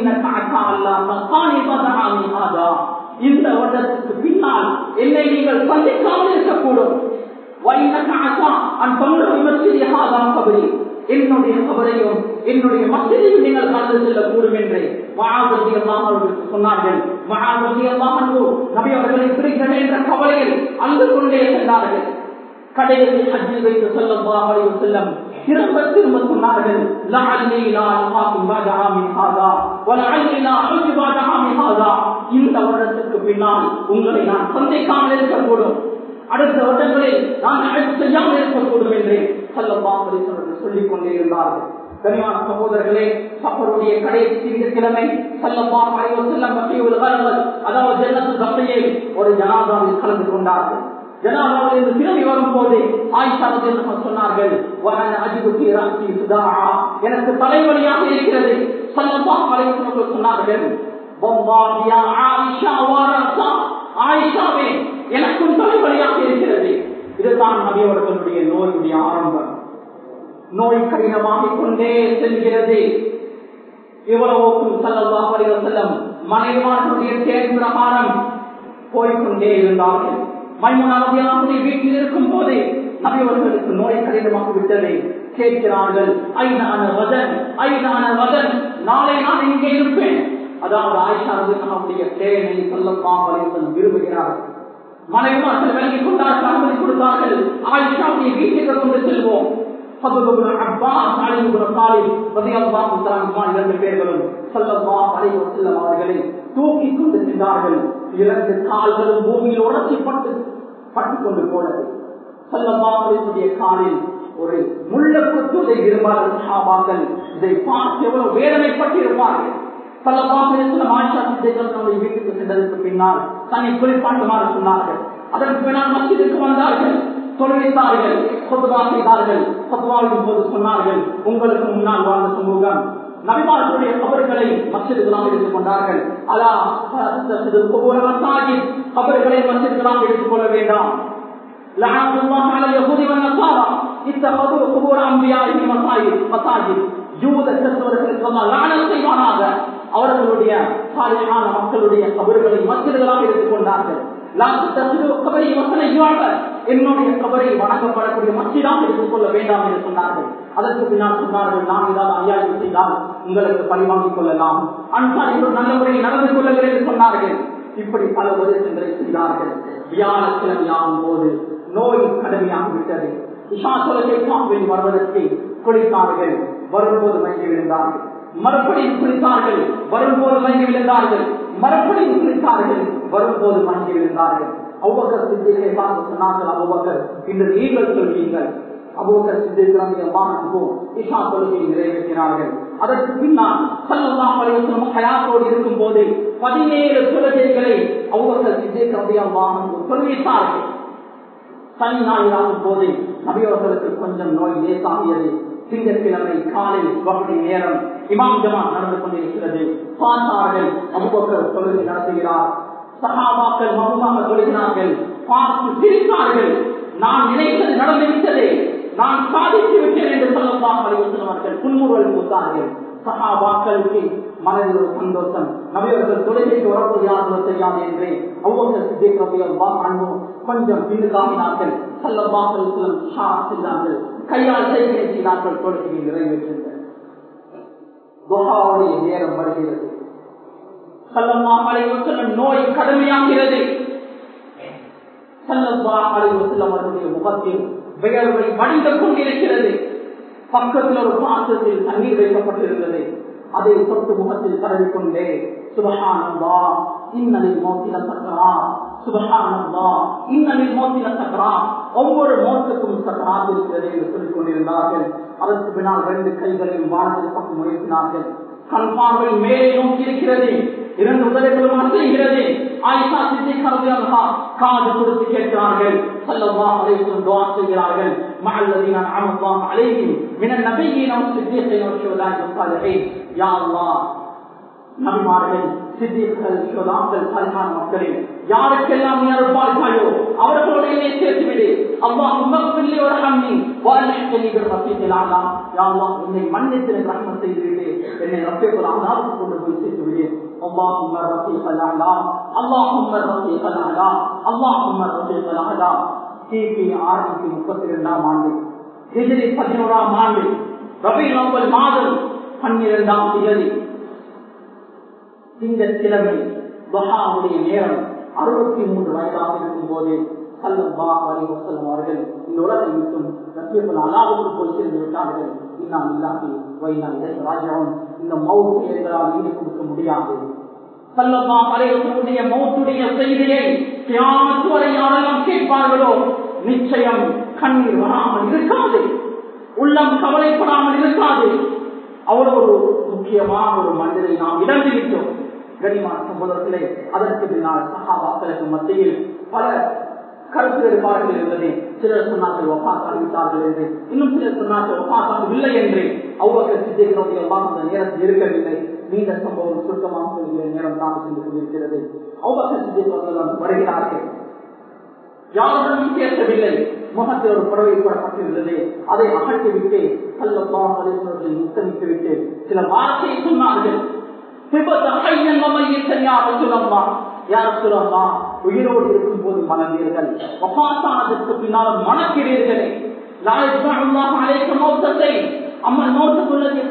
இந்த வருடத்துக்கு பின்னால் என்னை நீங்கள் சந்திக்காமல் இருக்கக்கூடும். என்னுடைய கபரையும் என்னுடைய மஸ்ஜிதையும் நீங்கள் கடந்து செல்லக்கூடும் என்று சொன்னார்கள். நபி அவர்களை பிரிக்கிறேன் என்ற கவலையில் அங்கு கொண்டே சென்றார்கள். கடைசி ஹஜ்ஜில் வைத்து ஸல்லல்லாஹு அலைஹி வஸல்லம் திரும்ப திரும்ப சொன்னார்கள், லஅல்லி லா அல்ஹாகும் பஅத ஆமின் ஹாதா வ லஅல்லி லா அல்ஹு பஅத ஆமின் ஹாதா. இந்த வருடத்துக்கு பின்னால் உங்களை நான் சந்திக்காமல் இருக்கக்கூடும், அடுத்த வருடங்களில் நான் ஹஜ் செய்யாமல் இருக்கக்கூடும் என்று ஸல்லல்லாஹு அலைஹி வஸல்லம் சொல்லிக் கொண்டே இருந்தார்கள். கனிமான சகோதரர்களே, சஃபருடைய கடைசி திங்கட்கிழமை ஸல்லல்லாஹு அலைஹி வஸல்லம் பக்தியுல் கல்பத், அதாவது ஜன்னத்துல் பக்தியில் ஒரு ஜனாசாவில் கலந்து கொண்டார்கள். ஜனாசாவில் திரும்பி வரும் போது ஆயிஷா ரலியல்லாஹு சொன்னார்கள், வஅன அஜிது ஃபீ ரஅஸி சுதாஆ, எனக்கு தலைவலியாக இருக்கிறது. ஸல்லல்லாஹு அலைஹி வஸல்லம் சொன்னார்கள், வல்லாஹி யா ஆயிஷா வரஸா, ஆயிஷாவே எனக்கும் தலைவலியாக இருக்கிறது. இதுதான் நபி அவர்களுடைய நோயுடைய ஆரம்பம். நோய் கடினமாகிக் கொண்டே செல்கிறது. இவ்வளவுக்கும் ஸல்லல்லாஹு அலைஹி வஸல்லம் மனைவிமார்களுடைய தேர்வு பிரகாரம் போய்கொண்டே இருந்தார்கள். மைமுனா ரலியல்லாஹு வீட்டில் இருக்கும் போது நபி அவர்களுக்கு நோய் கடினமாக விட்டதை கேட்கிறார்கள். ஐநான வதன் ஐநான வதன், நாளை நான் இங்கே இருப்பேன். அதாவது ஆயிஷா ரலியல்லாஹுடைய தேனை ஸல்லல்லாஹு அலைஹி வஸல்லம் விரும்புகிறார்கள். மனைவிமார்கள் விலகிக் கொண்டார்கள், அனுமதி கொடுத்தார்கள். ஆயிஷாவுடைய வீட்டுக்கு கொண்டு செல்வோம். அவர்களை தூக்கி கொண்டு சென்றார்கள். இரண்டு கால்களும் பூமியில் உடச்சிப்பட்டு பட்டுக் கொண்டு போனது. ஸல்லல்லாஹு காலில் ஒரு முள்ள குத்துதை விரும்பாத சஹாபாக்கள் இதை பார்த்து எவ்வளவு வேதனைப்பட்டிருப்பார்கள். வீட்டுக்கு சென்றதற்கு பின்னால் தன்னை குளிப்பாட்டுமாறு சொன்னார்கள். அதற்கு பின்னால் மஸ்ஜிதுக்கு வந்தார்கள், தொழுவித்தார்கள், ஃபத்வா செய்தார்கள். ஃபத்வாவின் போது சொன்னார்கள், உங்களுக்கு முன்னால் வாழ்ந்த சமூகம் நபிமார்களுடைய கபர்களை மஸ்ஜிதுகளாக எடுத்துக் கொண்டார்கள். அலா கபர்களை மஸ்ஜிதுகளாக எடுத்துக் கொள்ள வேண்டாம். அவர்களுடைய சாலிஹான மக்களுடைய கபர்களை மஸ்ஜிதுகளாக எடுத்துக் கொண்டார்கள். என்னுடைய கபரை வணங்கப்படக்கூடிய மஸ்ஜிதாக எடுத்துக் கொள்ள வேண்டாம் என்று சொன்னார்கள். அதற்கு பின்னால் சொன்னார்கள், நாம் ஏதாவது அநியாயம் செய்தால் உங்களுக்கு பழி வாங்கிக் கொள்ளலாம், அன்சாரிகள் நல்ல முறையில் நடந்து கொள்ளுங்கள் என்று சொன்னார்கள். இப்படி பல உபதேசங்களை செய்தார்கள். வியாழக்கிழமையாகும் போது நோய் கடுமையாக விட்டது. இஷா தொலைக்காக வருவதற்கு குளித்தார்கள், வரும்போது மயங்கி விழுந்தார்கள். மறுபடியும் குளித்தார்கள், வரும்போது மயங்கி விழுந்தார்கள். மறுபடியும் குளித்தார்கள், வரும்போது மயங்கி விழுந்தார்கள். அபூபக்கர் சித்திகை பார்த்து சொன்னார்கள், அபூபக்கர் இன்று நீங்கள் சொல்வீங்கள். அபூபக்கர் சித்திகை இஷா தொழுகையை நிறைவேற்றினார்கள். அதற்கு பின்னால் ஸல்லல்லாஹு அலைஹி வஸல்லம் ஹயாத்தோடு இருக்கும் போது பதினேழு தொழுகைகளை அபூபக்கர் சித்திகை சொல்லிவிட்டார்கள். சனி ஞாயிறாகும் போது நபி அவர்களுக்கு கொஞ்சம் நோய் லேசாகியது. திங்கட்கிழமை காலை வகுதி நேரம் இமாம் ஜமாத் நடந்து கொண்டிருக்கிறது. பார்த்தார்கள், அபூபக்கர் தொழுகை நடத்துகிறார். சஹாபாக்கள் மௌனமாக தொழுகிறார்கள். பார்த்து சிரித்தார்கள். நான் நினைத்தது நடந்துவிட்டது, நான் சாதித்து விட்டேன் என்று ஸல்லல்லாஹு அலைஹி வஸல்லம் அவர்கள் புன்முறுவல் பூத்தார்கள். சஹாபாக்களுக்கு மனதில் ஒரு சந்தோஷம். நபி அவர்கள் தொழுகைக்கு வரப்போது யாரும் செய்யாது என்று அவ்வளவு சித்திக் ரலியல்லாஹு அன்ஹு கொஞ்சம் பின்னுக்காமினார்கள். ஸல்லல்லாஹு அலைஹி வஸல்லம் இஷாரா செய்தார்கள், கையால் செய்கை செய்தார்கள். தொழுகையை நிறைவேற்றினார்கள். துஹாவுடைய நேரம் வருகிறது. ஸல்லல்லாஹு அலைஹி வஸல்லம் நோய் கடுமையாகிறது. ஸல்லல்லாஹு அலைஹி வஸல்லம் அவருடைய முகத்தில் வியர்வை வடிந்து கொண்டிருக்கிறது. பக்கத்தில் ஒரு பாத்திரத்தில் தண்ணீர் வைக்கப்பட்டிருந்தது. அதை தொட்டு முகத்தில் தடவிக்கொண்டே சுப்ஹானல்லாஹ் இன்னலில் மௌத்தி லஸக்ராத், சுப்ஹானல்லாஹ் இன்னலில் மௌத்தி லஸக்ராத், ஒவ்வொரு மௌத்துக்கும் சக்ராத் இருக்கிறது என்று சொல்லிக் கொண்டிருந்தார்கள். அதற்கு பின்னால் ரெண்டு கைகளையும் வானத்தில் பக்கம் உயர்த்தினார்கள். கண் பார்வை மேலே நோக்கி இருக்கிறது. இரண்டு உதடுகளும் அசைகிறது. ஆயிஷா சித்திகா ரலியல்லாஹு காது கொடுத்து கேட்கிறார்கள். ஸல்லல்லாஹு அலைஹி வஸல்லம் துஆ செய்கிறார்கள். மஅல்லதீன அன்அமல்லாஹு அலைஹிம் மினன் நபிய்யீன வஸ்ஸித்தீகீன வஷ்ஷுஹதாஇ வஸ்ஸாலிஹீன். யா அல்லாஹ், நபிமார்கள், சித்திகள், ஷுஹதாக்கள், சாலிஹான மக்களே யாருக்கெல்லாம் நீ அருள்பாலித்தாயோ அவர்களோடு என்னை சேர்த்துவிடு. அல்லாஹும்ம ஃபில்லி வர்ஹம்னி வஅல்ஹிக்னி பிர்ரஃபீகில் அலா. யா அல்லாஹ், என்னை மன்னித்து எனக்கு ரஹ்மத் செய்துவிடு, என்னை ரஃபீகுல் அலாவுக்கு கொண்டு போய் சேர்த்துவிடு. اللهم الرفيق الاعلى اللهم الرفيق الاعلى اللهم الرفيق الاعلى. கிபி ஆயிரத்தி முப்பத்தி இரண்டாம் ஆண்டு, ஹிஜ்ரி பதினோராம் ஆண்டு, ரபீஉல் அவ்வல் மாதம் பன்னிரண்டாம் தேதி திங்கட்கிழமை துஹாவுடைய நேரம் அறுபத்தி மூன்று வயதாக இருக்கும் போது ஸல்லல்லாஹு அலைஹி வஸல்லம் அவர்கள் இந்த உலகை விட்டும் ரஃபீகுல் அலாவுக்கு போய் சேர்ந்து விட்டார்கள். இன்னா லில்லாஹி வ இன்னா இலைஹி ராஜிஊன். இந்த மௌத் எங்களால் ஈடு கொடுக்க முடியாது. ஸல்லல்லாஹு அலைஹி வஸல்லம் மௌத்துடைய செய்தியை கியாமத் வரை யாரெல்லாம் கேட்பார்களோ நிச்சயம் கண்ணீர் வராமல் இருக்காது, உள்ளம் கவலைப்படாமல் இருக்காது. அவ்வளவு ஒரு முக்கியமான ஒரு மனிதரை நாம் இழந்து விட்டோம். கண்ணியமான சகோதரர்களே, அதற்கு பின்னால் சஹாபாக்களுக்கு மத்தியில் பல கருத்து வேறுபாடுகள் இருந்தது. சிலர் சொன்னார்கள் வஃபாத் ஆகிவிட்டார்கள் என்று, இன்னும் சிலர் சொன்னார்கள் வஃபாத் ஆகவில்லை என்று. அவ்வளவு சித்திகளுடைய அந்த நேரத்தில் இருக்கவில்லை. நீண்ட சம்பவம் சுருக்கமாக சொல்கிற நேரம் தான் சென்று கொண்டிருக்கிறது. அவ்வளவு சித்திகள் வருகிறார்கள். யாருடன் பேசவில்லை. முகத்தில் ஒரு புடவை போடப்பட்டிருந்தது. அதை அகற்றிவிட்டு ஸல்லல்லாஹு அலைஹி வஸல்லம் முத்தமிட்டு விட்டு சில வார்த்தையை சொன்னார்கள். உயிரோடு இருக்கும் போது மணந்தீர்கள், வஃபாத்தானதற்கு பின்னால் மணக்கிறீர்களே. அம்மன் நோட்டுக்குள்ளதை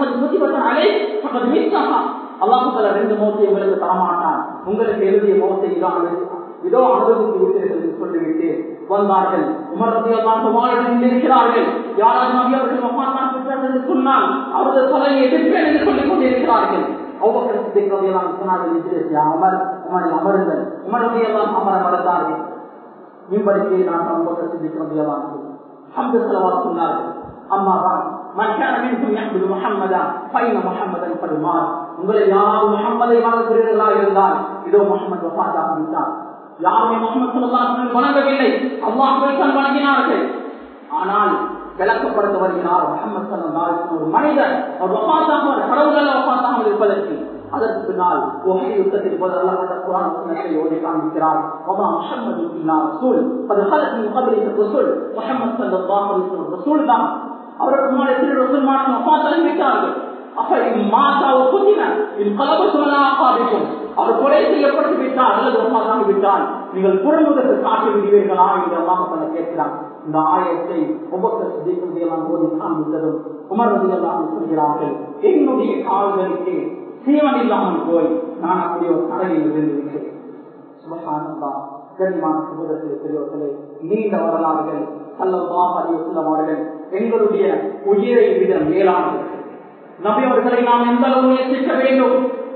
அல்லாஹ் தஆலா ரெண்டு மௌத்தை உங்களுக்கு தரமாட்டான், உங்களுக்கு எழுதிய மௌத்தை இதான் இதோ அனுபவித்து விட்டீர்கள் என்று சொல்லிவிட்டு வந்தார்கள். உமர் ரலியல்லாஹு அன்ஹு இருக்கிறார்கள். யாராவது நபி அவர்கள் வஃபாத்தான் பெற்றார்கள் என்று சொன்னால் அவர்கள் தலையை எதிர்ப்பேன் என்று சொல்லிக் கொண்டிருக்கிறார்கள். அபூபக்கர் சித்திக் ரலியல்லாஹு அன்ஹு சொன்னார்கள், உமர் உமர் அமருங்கள். உமர் ரலியல்லாஹு அமர மறந்தார்கள். மிம்பருக்கு நான் அபூபக்கர் சித்திக் ரலியல்லாஹு அன்ஹு ஹம்து ஸலவாத் சொன்னார்கள். அம்மா தான் மன் கான மின்கும் யஹ்து முஹம்மதன் ஃபைன முஹம்மதன் கத் மாத். உங்களை யாராவது முஹம்மதை வணங்குகிறீர்களா இருந்தால் இதோ முஹம்மது வஃபாத் ஆகிவிட்டார். யாருமே முஹம்மது ஸல்லல்லாஹு அலைஹி வஸல்லம் வணங்கவில்லை, அல்லாஹ்வை தான் வணங்கினார்கள். ஆனால் விளக்கப்படுத்த வருகிறார் முஹம்மது ஸல்லல்லாஹு அலைஹி வஸல்லம் ஒரு மனிதர், ஒரு வஃபாத்தாக கடவுளால் வஃபாத்தாக இருப்பதற்கு. அதற்கு பின்னால் வஹீ யுத்தத்தின் போது அல்லாஹ் அந்த குர்ஆன் வசனத்தை ஓதி காண்பிக்கிறார். வமா முஹம்மது இல்லா ரசூல் قد خلت من قبله الرسل. முஹம்மது ஸல்லல்லாஹு அலைஹி வஸல்லம் ரசூல் தான். அவருக்கு முன்னாடி சில ரசூல் மாற்றம் வஃபாத் ஆகிவிட்டார்கள். அப்ப மாதா ஒப்புதின இன்கலபத்தும் அலா அகாபிக்கும். அவர் கொலை செய்யப்பட்டு விட்டார் அல்லது வஃபாத் விட்டால் நீங்கள் புறமுகத்தை காட்டி விடுவீர்களா என்று அல்லாஹ் தஆலா கேட்கிறார். இந்த ஆயத்தை அபூபக்கர் சித்திக் ரலியல்லாஹு அன்ஹு ஓதி காண்பித்ததும் உமர் ரலியல்லாஹு அன்ஹு சொல்கிறார்கள், என்னுடைய கால்களுக்கு சீவன் இல்லாமல் போய் நான் அப்படியே ஒரு கடலில் விழுந்து விட்டேன். சுப்ஹானல்லாஹ். கண்ணியமான சகோதரர்களே, பெரியவர்களே, நீண்ட வரலாறுகள். ஸல்லல்லாஹு அலைஹி வஸல்லம் அவர்கள் எங்களுடைய உயிரை விட மேலானவர்கள். நபி அவர்களை நாம் எந்த அளவு நேசிக்க வேண்டும்?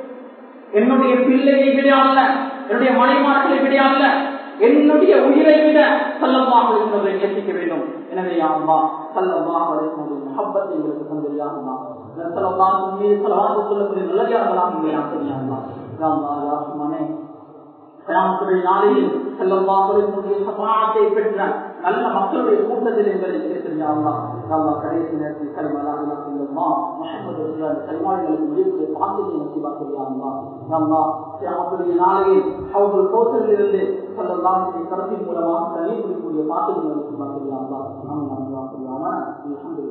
என்னுடைய பிள்ளையை விட அல்ல, என்னுடைய மனைமார்களை விட அல்ல, என்னுடைய உயிரை விட ஸல்லல்லாஹு அலைஹி வஸல்லம் நேசிக்க வேண்டும். எனவே யா அல்லாஹ் ஸல்லல்லாஹு அலைஹி வஸல்லம் முஹப்பத்தை உங்களுக்கு தந்து யா அல்லாஹ். ஸல்லல்லாஹு அலைஹி வஸல்லம் ஸலவாத் சொல்லக்கூடிய நல்லடியார்களாக யா அல்லாஹ். யா அல்லாஹ் யா ரஹ்மானே, கியாமத்துடைய நாளில் ஸல்லல்லாஹு அலைஹி வஸல்லம் ஷஃபாஅத்தை பெற்ற நல்ல மக்களுடைய கூட்டத்தில் எங்களை சேர்த்து யா அல்லாஹ். யா அல்லாஹ் கடைசி நேரத்தில் கலிமா லா இலாஹா இல்லல்லாஹ் முஹம்மது ரசூலுல்லாஹ் கலிமாவுக்கு முடிவுக்கு பாக்கியத்தை நசீபாக்கு யா அல்லாஹ். யா அல்லாஹ் கியாமத்துடைய நாளில் ஹவுதுல் கௌசரிலிருந்து ஸல்லல்லாஹு அலைஹி வஸல்லம் கரத்தின் மூலமாக தண்ணீர் குடிக்கக்கூடிய பாக்கியத்தை நசீபாக்கு யா அல்லாஹ். ஆமீன். பார்ப்போமா?